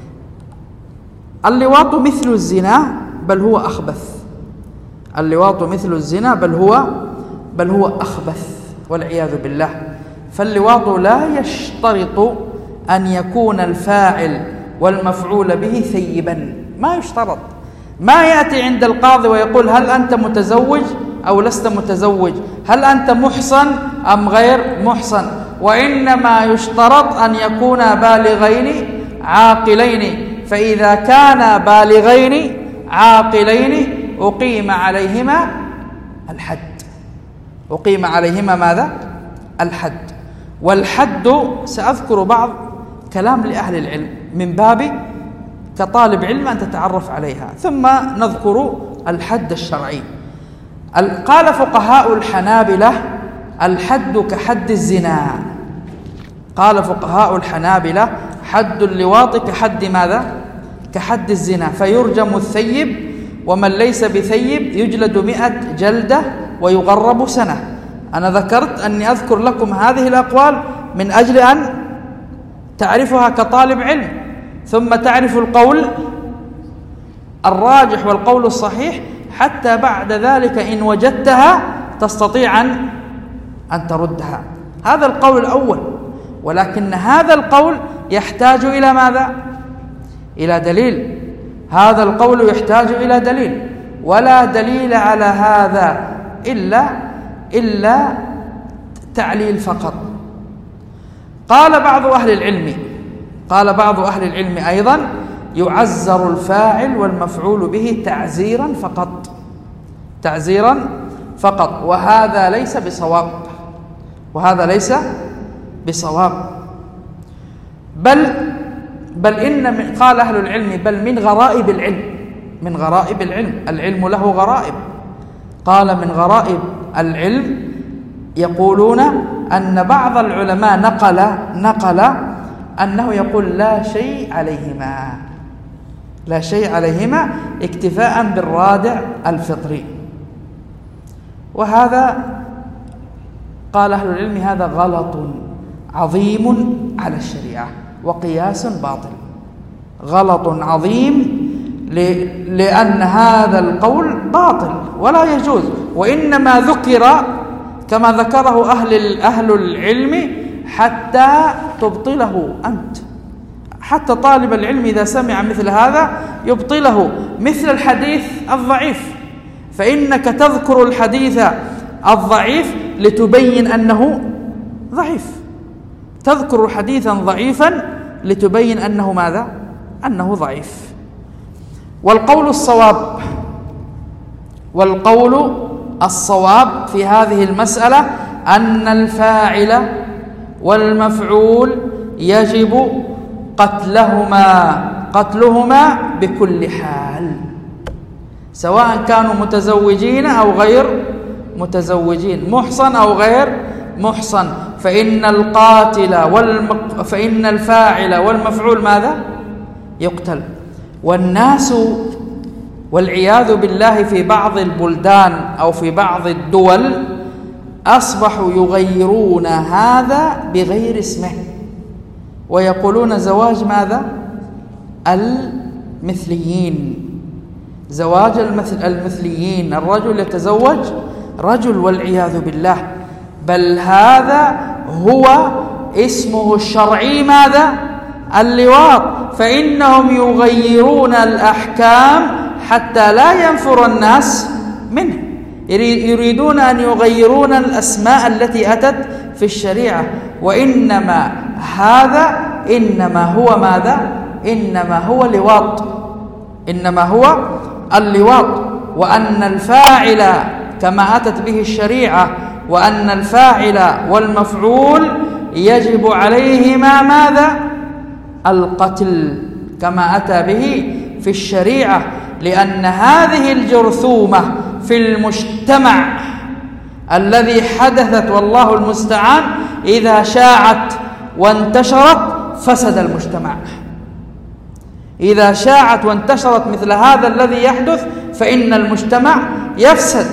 اللواط مثل الزنا بل هو أخبث، اللواط مثل الزنا بل هو أخبث والعياذ بالله. فاللواط لا يشترط أن يكون الفاعل والمفعول به ثيبا، ما يشترط. ما يأتي عند القاضي ويقول هل أنت متزوج أو لست متزوج، هل أنت محصن أم غير محصن، وإنما يشترط أن يكونا بالغين عاقلين. فإذا كانا بالغين عاقلين أقيم عليهما الحد. أقيم عليهما ماذا؟ الحد. والحد سأذكر بعض كلام لأهل العلم من باب كطالب علم أن تتعرف عليها، ثم نذكر الحد الشرعي. قال فقهاء الحنابلة الحد كحد الزنا. قال فقهاء الحنابلة حد اللواط كحد ماذا؟ كحد الزنا، فيرجم الثيب، ومن ليس بثيب يجلد 100 جلدة ويغرب سنة. أنا ذكرت أني أذكر لكم هذه الأقوال من أجل أن تعرفها كطالب علم، ثم تعرف القول الراجح والقول الصحيح، حتى بعد ذلك إن وجدتها تستطيع أن تردها. هذا القول الأول. ولكن هذا القول يحتاج إلى ماذا؟ إلى دليل. هذا القول يحتاج إلى دليل. ولا دليل على هذا إلا تعليل فقط. قال بعض أهل العلم أيضا يعزر الفاعل والمفعول به تعزيرا فقط، وهذا ليس بصواب، بل إن قال أهل العلم بل من غرائب العلم، العلم له غرائب. قال من غرائب العلم يقولون أن بعض العلماء نقل أنه يقول لا شيء عليهما اكتفاء بالرادع الفطري، وهذا قال أهل العلم هذا غلط عظيم على الشريعة وقياس باطل، غلط عظيم، لأن هذا القول باطل ولا يجوز، وإنما ذكر كما ذكره أهل العلم حتى تبطله أنت، حتى طالب العلم إذا سمع مثل هذا يبطله، مثل الحديث الضعيف، فإنك تذكر الحديث الضعيف لتبين أنه ضعيف، تذكر حديثا ضعيفا لتبين أنه ماذا؟ أنه ضعيف. والقول الصواب في هذه المسألة أن الفاعل والمفعول يجب قتلهما بكل حال، سواء كانوا متزوجين أو غير متزوجين، محصن أو غير محصن، فإن الفاعل والمفعول ماذا؟ يقتل. والناس والعياذ بالله في بعض البلدان أو في بعض الدول أصبحوا يغيرون هذا بغير اسمه، ويقولون زواج ماذا؟ المثليين، زواج المثليين، الرجل يتزوج رجل والعياذ بالله، بل هذا هو اسمه الشرعي ماذا؟ اللواط، فإنهم يغيرون الأحكام حتى لا ينفر الناس منه، يريدون أن يغيرون الأسماء التي أتت في الشريعة، وإنما هذا إنما هو ماذا؟ إنما هو اللواط، وأن الفاعل كما أتت به الشريعة، وأن الفاعل والمفعول يجب عليهما ماذا؟ القتل كما أتى به في الشريعة، لأن هذه الجرثومة في المجتمع الذي حدثت والله المستعان إذا شاعت وانتشرت فسد المجتمع، إذا شاعت وانتشرت مثل هذا الذي يحدث فإن المجتمع يفسد.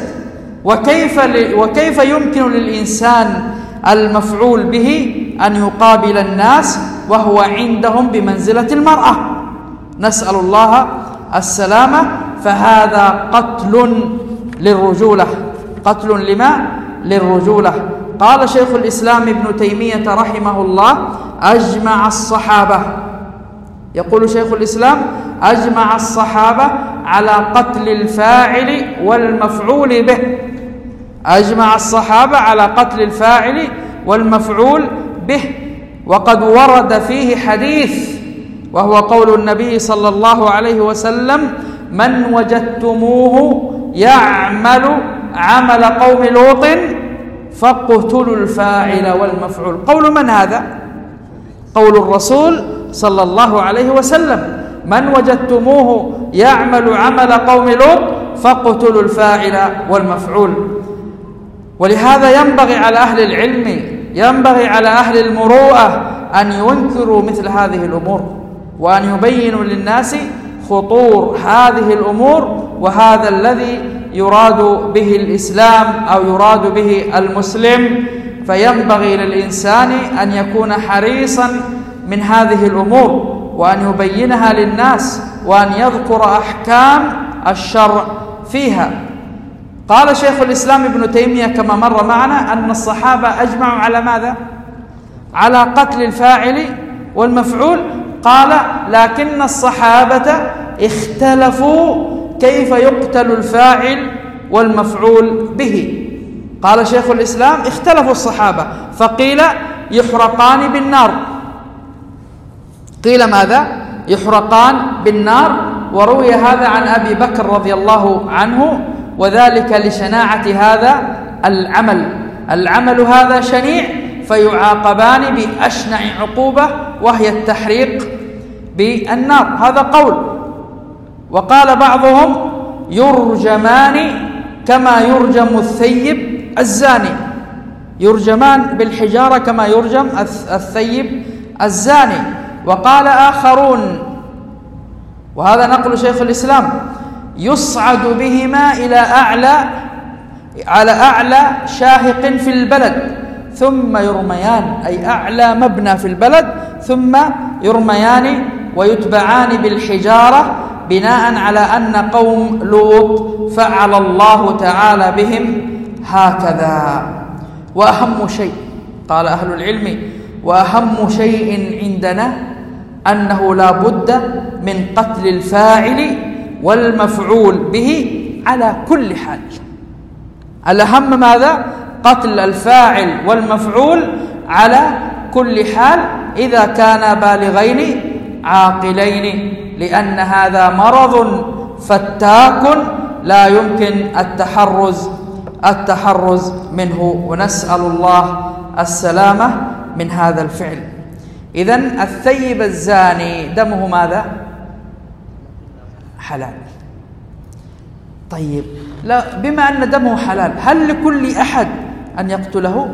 وكيف يمكن للإنسان المفعول به أن يقابل الناس وهو عندهم بمنزلة المرأة؟ نسأل الله السلامة. فهذا قتل للرجولة، قتل للرجولة. قال شيخ الإسلام ابن تيمية رحمه الله أجمع الصحابة، يقول شيخ الإسلام أجمع الصحابة على قتل الفاعل والمفعول به، أجمع الصحابة على قتل الفاعل والمفعول به. وقد ورد فيه حديث وهو قول النبي صلى الله عليه وسلم من وجدتموه يعمل عمل قوم لوط فاقتلوا الفاعل والمفعول. قول من هذا؟ قول الرسول صلى الله عليه وسلم من وجدتموه يعمل عمل قوم لوط فاقتلوا الفاعل والمفعول. ولهذا ينبغي على أهل العلم، ينبغي على أهل المروءة أن ينكروا مثل هذه الأمور، وأن يبينوا للناس خطور هذه الأمور، وهذا الذي يراد به الإسلام أو يراد به المسلم. فينبغي للإنسان أن يكون حريصا من هذه الأمور، وأن يبينها للناس، وأن يذكر أحكام الشرع فيها. قال شيخ الإسلام ابن تيمية كما مر معنا أن الصحابة أجمعوا على ماذا؟ على قتل الفاعل والمفعول. قال لكن الصحابة اختلفوا كيف يقتل الفاعل والمفعول به؟ قال شيخ الإسلام: اختلفوا الصحابة فقيل يحرقان بالنار. قيل ماذا؟ يحرقان بالنار. وروي هذا عن أبي بكر رضي الله عنه، وذلك لشناعة هذا العمل هذا شنيع، فيعاقبان بأشنع عقوبة وهي التحريق بالنار. هذا قول. وقال بعضهم: يرجمان كما يرجم الثيب الزاني، يرجمان بالحجارة كما يرجم الثيب الزاني. وقال آخرون، وهذا نقل شيخ الإسلام: يصعد بهما على أعلى شاهق في البلد ثم يرميان، أي أعلى مبنى في البلد، ثم يرميان ويتبعان بالحجارة بناء على أن قوم لوط فعل الله تعالى بهم هكذا. وأهم شيء، قال أهل العلم: وأهم شيء عندنا أنه لا بد من قتل الفاعل والمفعول به على كل حال. الأهم ماذا؟ قتل الفاعل والمفعول على كل حال إذا كانا بالغين عاقلين، لأن هذا مرض فتاك لا يمكن التحرز منه، ونسأل الله السلامة من هذا الفعل. إذن الثيب الزاني دمه ماذا؟ حلال. طيب، لا، بما أن دمه حلال، هل لكل أحد أن يقتله؟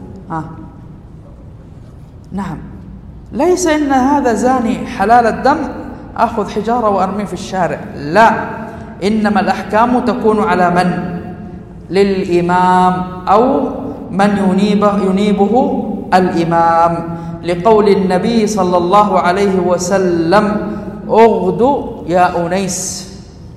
نعم. ليس إن هذا زاني حلال الدم أخذ حجارة وأرميه في الشارع، لا، إنما الأحكام تكون على من؟ للإمام أو من ينيبه الإمام، لقول النبي صلى الله عليه وسلم: اغدوا يا أنيس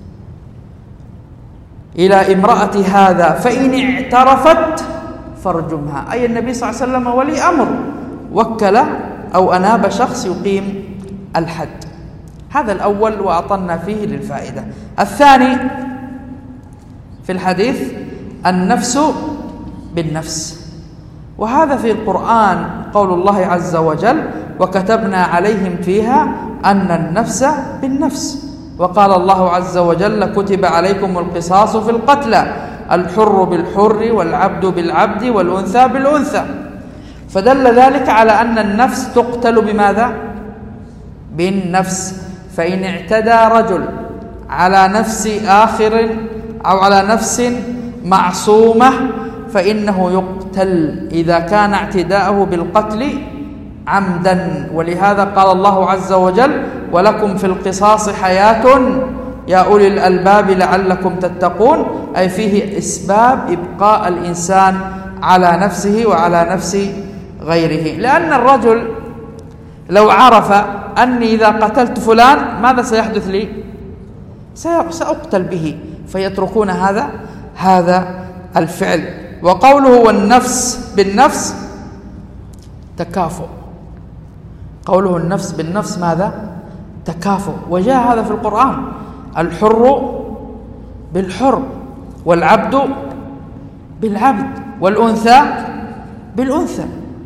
إلى امرأة هذا فإن اعترفت فارجمها. أي النبي صلى الله عليه وسلم ولي أمر، وكل أو أناب شخص يقيم الحد. هذا الأول وأعطنا فيه للفائدة. الثاني في الحديث: النفس بالنفس. وهذا في القرآن قول الله عز وجل: وكتبنا عليهم فيها أن النفس بالنفس. وقال الله عز وجل: كتب عليكم القصاص في القتلى، الحر بالحر والعبد بالعبد والأنثى بالأنثى. فدل ذلك على أن النفس تقتل بماذا؟ بالنفس. فإن اعتدى رجل على نفس آخر أو على نفس معصومة فإنه يقتل إذا كان اعتداءه بالقتل عمدا. ولهذا قال الله عز وجل: ولكم في القصاص حياة يا أولي الألباب لعلكم تتقون، أي فيه إسباب إبقاء الإنسان على نفسه وعلى نفس غيره. لأن الرجل لو عرف أني إذا قتلت فلان ماذا سيحدث لي؟ سأقتل به، فيتركون هذا الفعل. وقوله والنفس بالنفس تكافؤ، قوله النفس بالنفس ماذا؟ تكافؤ. وجاء هذا في القرآن: الحر بالحر والعبد بالعبد والأنثى بالأنثى.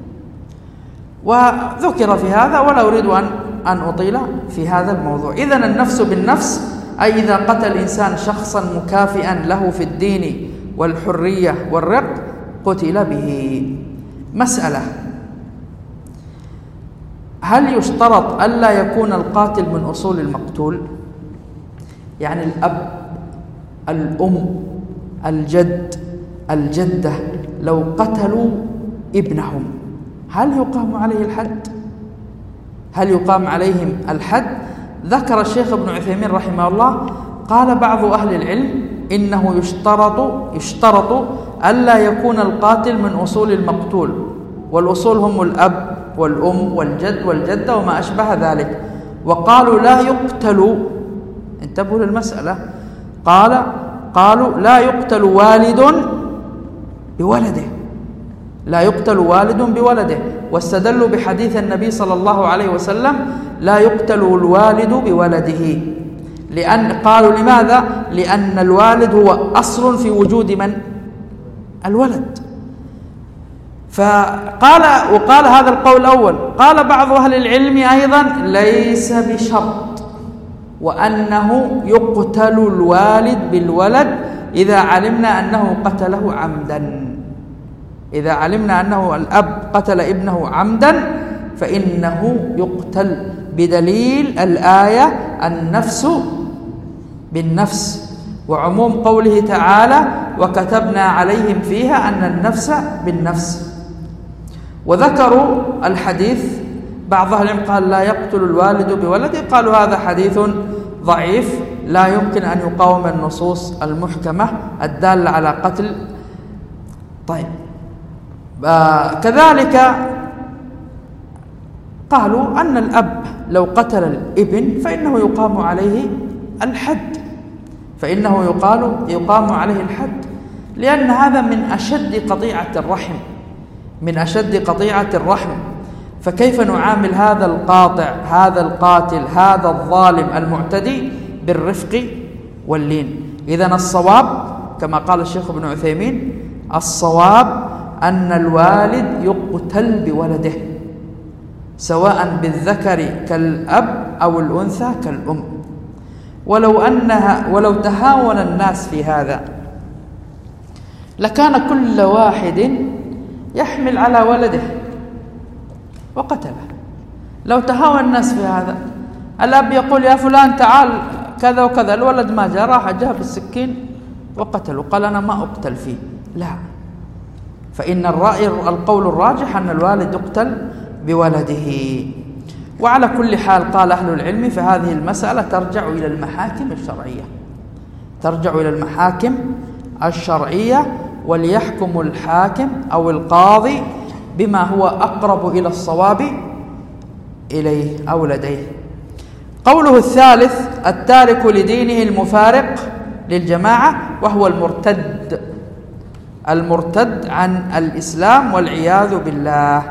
وذكر في هذا، ولا أريد أن أطيل في هذا الموضوع. إذن النفس بالنفس أي إذا قتل الإنسان شخصا مكافئا له في الدين والحرية والرق قتل به. مسألة: هل يشترط ألا يكون القاتل من أصول المقتول؟ يعني الأب، الأم، الجد، الجدة لو قتلوا ابنهم هل يقام عليه الحد؟ هل يقام عليهم الحد؟ ذكر الشيخ ابن عثيمين رحمه الله قال بعض أهل العلم إنه يشترط ألا يكون القاتل من أصول المقتول، والأصول هم الأب والأم والجد والجدة وما أشبه ذلك. وقالوا لا يقتل، انتبهوا للمسألة، قالوا لا يقتل والد بولده، لا يقتل والد بولده، واستدلوا بحديث النبي صلى الله عليه وسلم: لا يقتل الوالد بولده، قالوا لماذا؟ لأن الوالد هو أصل في وجود من؟ الولد. وقال هذا القول الأول. قال بعض أهل العلم أيضا ليس بشرط، وأنه يقتل الوالد بالولد إذا علمنا أنه قتله عمدا. إذا علمنا أنه الأب قتل ابنه عمدا فإنه يقتل بدليل الآية النفس بالنفس، وعموم قوله تعالى وكتبنا عليهم فيها أن النفس بالنفس. وذكروا الحديث، بعض أهل العلم قال لا يقتل الوالد بولده، قالوا هذا حديث ضعيف لا يمكن أن يقاوم النصوص المحكمة الدالة على قتل. طيب، كذلك قالوا أن الأب لو قتل الابن فإنه يقام عليه الحد، يقام عليه الحد، لأن هذا من أشد قطيعة الرحم، فكيف نعامل هذا القاطع، هذا القاتل، هذا الظالم المعتدي بالرفق واللين؟ إذن الصواب كما قال الشيخ ابن عثيمين، الصواب أن الوالد يقتل بولده، سواء بالذكر كالأب أو الأنثى كالأم. ولو تهاون الناس في هذا لكان كل واحد يحمل على ولده وقتله. لو تهاون الناس في هذا، الأب يقول يا فلان تعال كذا وكذا، الولد ما جاء، راح جاء بالسكين وقتله، قال أنا ما أقتل فيه. لا، فإن القول الراجح أن الوالد يقتل بولده. وعلى كل حال قال أهل العلم فهذه المسألة ترجع إلى المحاكم الشرعية، وليحكم الحاكم أو القاضي بما هو أقرب إلى الصواب إليه أو لديه. قوله الثالث التارك لدينه المفارق للجماعة، وهو المرتد عن الإسلام والعياذ بالله.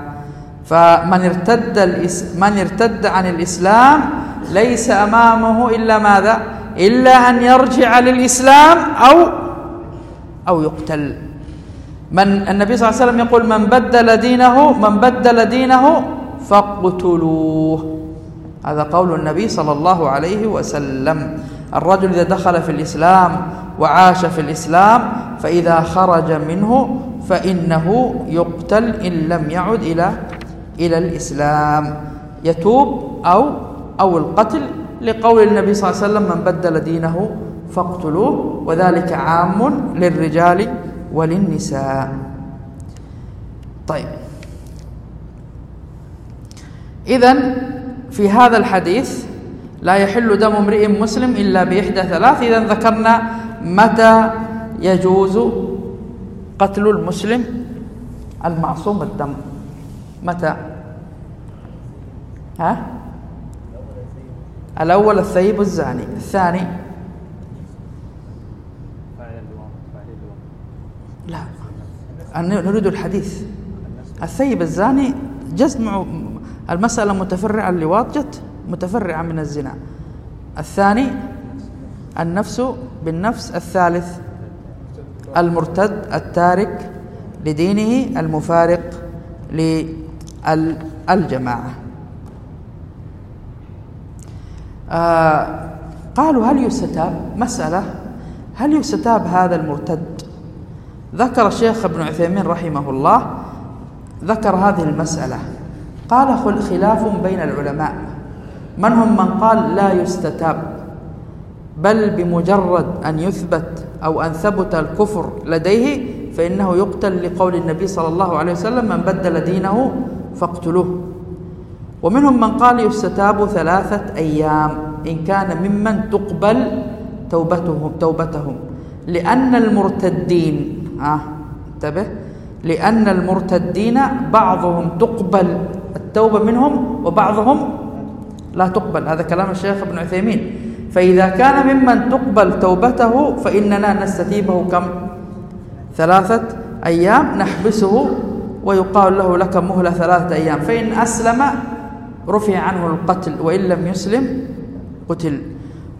فمن ارتد عن الإسلام ليس أمامه إلا ماذا؟ إلا أن يرجع للإسلام أو يقتل. النبي صلى الله عليه وسلم يقول من بدل دينه فاقتلوه. هذا قول النبي صلى الله عليه وسلم. الرجل إذا دخل في الإسلام وعاش في الإسلام فإذا خرج منه فإنه يقتل إن لم يعد إلى الإسلام، يتوب أو القتل، لقول النبي صلى الله عليه وسلم من بدل دينه فاقتلوه، وذلك عام للرجال وللنساء. طيب، إذن في هذا الحديث لا يحل دم امرئ مسلم إلا بإحدى ثلاث. إذن ذكرنا متى يجوز قتل المسلم المعصوم الدم. متى؟ الأول الثيب الزاني، الثاني لا نريد الحديث. الثيب الزاني جزم المسألة متفرعة، اللواط جت متفرعة من الزنا. الثاني النفس بالنفس. الثالث المرتد التارك لدينه المفارق للجماعة. قالوا هل يستتاب؟ مسألة هل يستتاب هذا المرتد؟ ذكر الشيخ ابن عثيمين رحمه الله ذكر هذه المسألة، قال خلاف بين العلماء، منهم من قال لا يستتاب، بل بمجرد أن يثبت أو أن ثبت الكفر لديه فإنه يقتل، لقول النبي صلى الله عليه وسلم من بدل دينه فاقتلوه. ومنهم من قال يستتاب 3 أيام إن كان ممن تقبل توبتهم، لأن المرتدين انتبه، لأن المرتدين بعضهم تقبل التوبة منهم وبعضهم لا تقبل. هذا كلام الشيخ ابن عثيمين. فإذا كان ممن تقبل توبته فإننا نستتيبه كم؟ 3 أيام، نحبسه ويقال له لك مهلة 3 أيام، فإن أسلم رفع عنه القتل، وإن لم يسلم قتل.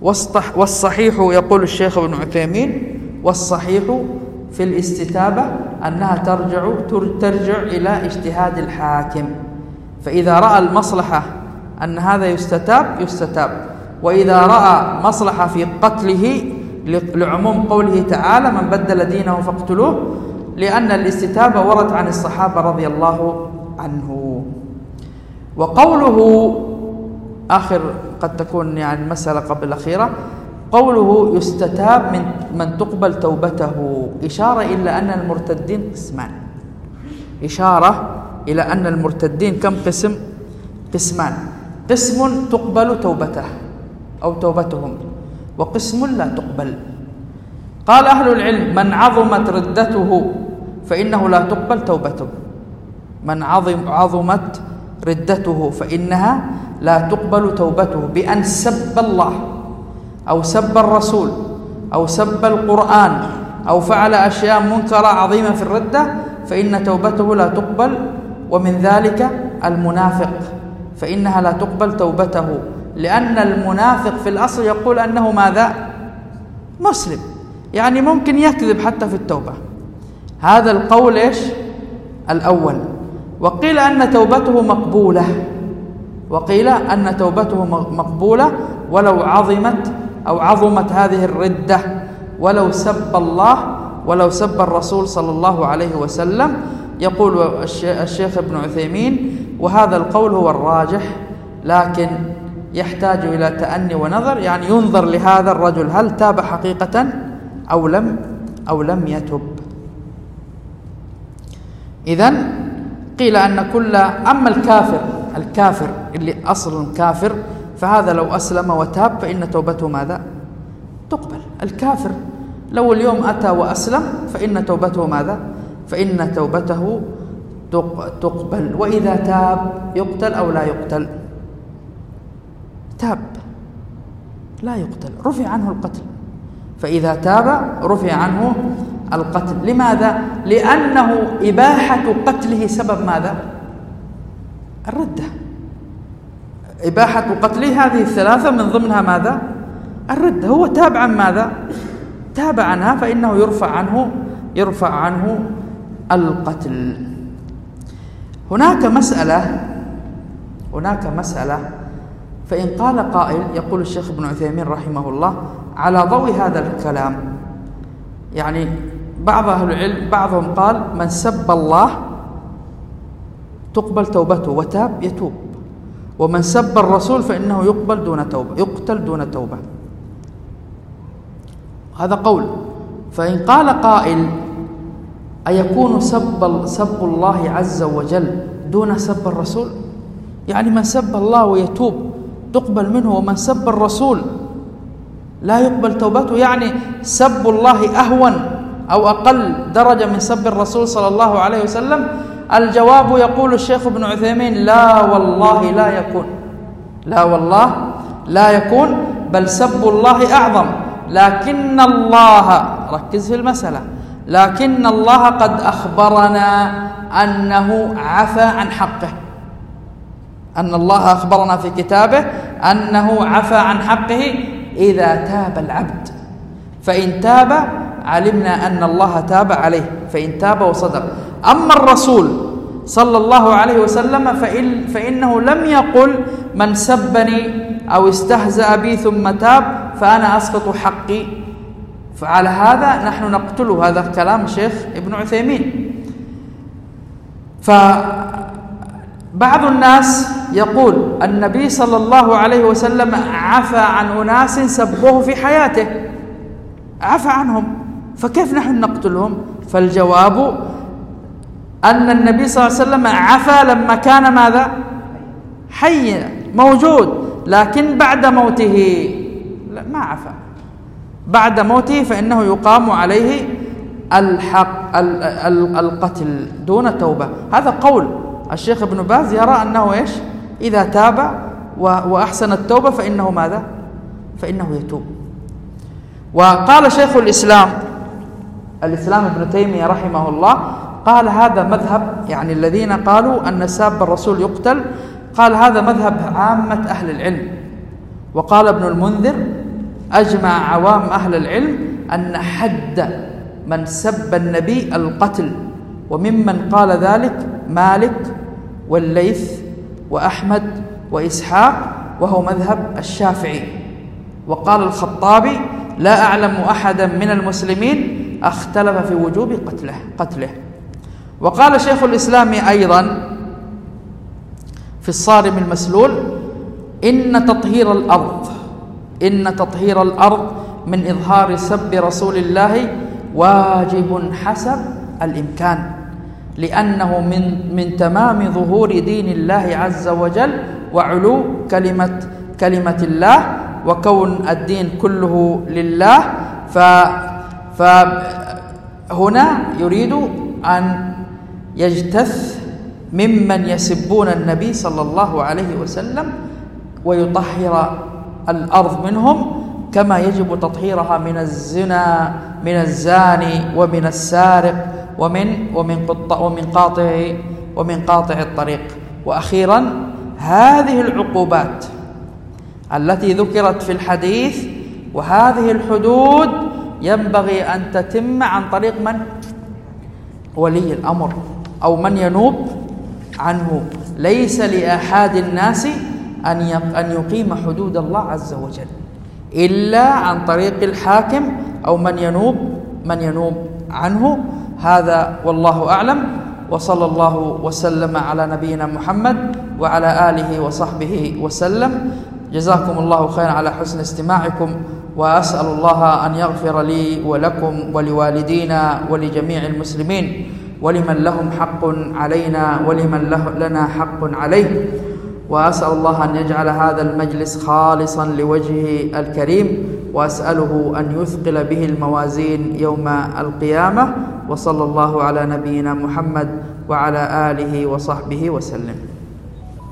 والصحيح يقول الشيخ ابن عثيمين والصحيح في الاستتابة أنها ترجع إلى اجتهاد الحاكم، فإذا رأى المصلحة أن هذا يستتاب، وإذا رأى مصلحة في قتله لعموم قوله تعالى من بدل دينه فاقتلوه، لأن الاستتابة ورد عن الصحابة رضي الله عنه. وقوله آخر قد تكون يعني المسألة قبل الأخيرة، قوله يستتاب من تقبل توبته إشارة إلى أن المرتدين قسمان، إشارة إلى أن المرتدين كم قسم؟ قسمان، قسم تقبل توبته أو توبتهم، وقسم لا تقبل. قال أهل العلم من عظمت ردته فإنه لا تقبل توبته، من عظمت ردته فإنها لا تقبل توبته بأن سب الله أو سب الرسول أو سب القرآن أو فعل أشياء منكرة عظيمة في الردة، فإن توبته لا تقبل. ومن ذلك المنافق، فإنها لا تقبل توبته، لأن المنافق في الأصل يقول أنه ماذا؟ مسلم، يعني ممكن يكذب حتى في التوبة. هذا القول إيش؟ الأول. وقيل أن توبته مقبولة، وقيل أن توبته مقبولة ولو عظمت هذه الردة، ولو سب الله ولو سب الرسول صلى الله عليه وسلم. يقول الشيخ ابن عثيمين وهذا القول هو الراجح، لكن يحتاج إلى تأني ونظر، يعني ينظر لهذا الرجل هل تاب حقيقة أو لم يتب. إذن قيل أن أما الكافر اللي أصل كافر، فهذا لو أسلم وتاب فإن توبته ماذا؟ تقبل. الكافر لو اليوم أتى وأسلم فإن توبته ماذا؟ فإن توبته تقبل. وإذا تاب يقتل أو لا يقتل؟ تاب لا يقتل، رفع عنه القتل، فإذا تاب رفع عنه القتل. لماذا؟ لأنه إباحة قتله سبب ماذا؟ الردة. إباحة قتله هذه الثلاثة من ضمنها ماذا؟ الردة. هو تاب عن ماذا؟ تاب عنها، فإنه يرفع عنه القتل. هناك مسألة فإن قال قائل، يقول الشيخ ابن عثيمين رحمه الله على ضوء هذا الكلام، يعني بعض أهل العلم بعضهم قال من سب الله تقبل توبته وتاب يتوب، ومن سب الرسول فإنه يقتل دون توبة. هذا قول. فإن قال قائل أيكون سب الله عز وجل دون سب الرسول؟ يعني من سب الله ويتوب تقبل منه، ومن سب الرسول لا يقبل توبته، يعني سب الله أهون أو أقل درجة من سب الرسول صلى الله عليه وسلم؟ الجواب يقول الشيخ ابن عثيمين لا والله لا يكون، بل سب الله أعظم، لكن الله، ركز في المسألة، لكن الله قد أخبرنا أنه عفى عن حقه، أن الله أخبرنا في كتابه أنه عفى عن حقه إذا تاب العبد، فإن تاب علمنا أن الله تاب عليه، فإن تاب وصدق. أما الرسول صلى الله عليه وسلم فإنه لم يقل من سبني أو استهزأ بي ثم تاب فأنا أسقط حقي، فعلى هذا نحن نقتله. هذا كلام الشيخ ابن عثيمين. فبعض الناس يقول النبي صلى الله عليه وسلم عفى عن أناس سبوه في حياته، عفى عنهم، فكيف نحن نقتلهم؟ فالجواب أن النبي صلى الله عليه وسلم عفى لما كان ماذا؟ حي موجود، لكن بعد موته لا، ما عفى. بعد موته فإنه يقام عليه القتل دون توبة. هذا قول الشيخ ابن باز، يرى أنه إيش؟ إذا تاب وأحسن التوبة فإنه ماذا؟ فإنه يتوب. وقال شيخ الإسلام ابن تيمية رحمه الله، قال هذا مذهب، يعني الذين قالوا أن ساب الرسول يقتل، قال هذا مذهب عامة أهل العلم. وقال ابن المنذر أجمع عوام أهل العلم أن حد من سب النبي القتل، وممن قال ذلك مالك والليث وأحمد وإسحاق، وهو مذهب الشافعي. وقال الخطابي: لا أعلم أحدا من المسلمين اختلف في وجوب قتله. وقال شيخ الإسلام أيضا في الصارم المسلول: إن تطهير الأرض من إظهار سب رسول الله واجب حسب الإمكان، لأنه من تمام ظهور دين الله عز وجل وعلو كلمة الله وكون الدين كله لله. فهنا يريد أن يجتث ممن يسبون النبي صلى الله عليه وسلم ويطهر الأرض منهم، كما يجب تطهيرها من الزنا، من الزاني، ومن السارق، ومن قاطع الطريق. وأخيرا، هذه العقوبات التي ذكرت في الحديث وهذه الحدود ينبغي أن تتم عن طريق من؟ ولي الأمر أو من ينوب عنه. ليس لأحد الناس أن يقيم حدود الله عز وجل إلا عن طريق الحاكم أو من ينوب عنه. هذا والله أعلم، وصلى الله وسلم على نبينا محمد وعلى آله وصحبه وسلم. جزاكم الله خيرا على حسن استماعكم، وأسأل الله أن يغفر لي ولكم ولوالدينا ولجميع المسلمين، ولمن لهم حق علينا ولمن لنا حق عليه. وأسأل الله أن يجعل هذا المجلس خالصا لوجهه الكريم، وأسأله أن يثقل به الموازين يوم القيامة. وصلى الله على نبينا محمد وعلى آله وصحبه وسلم.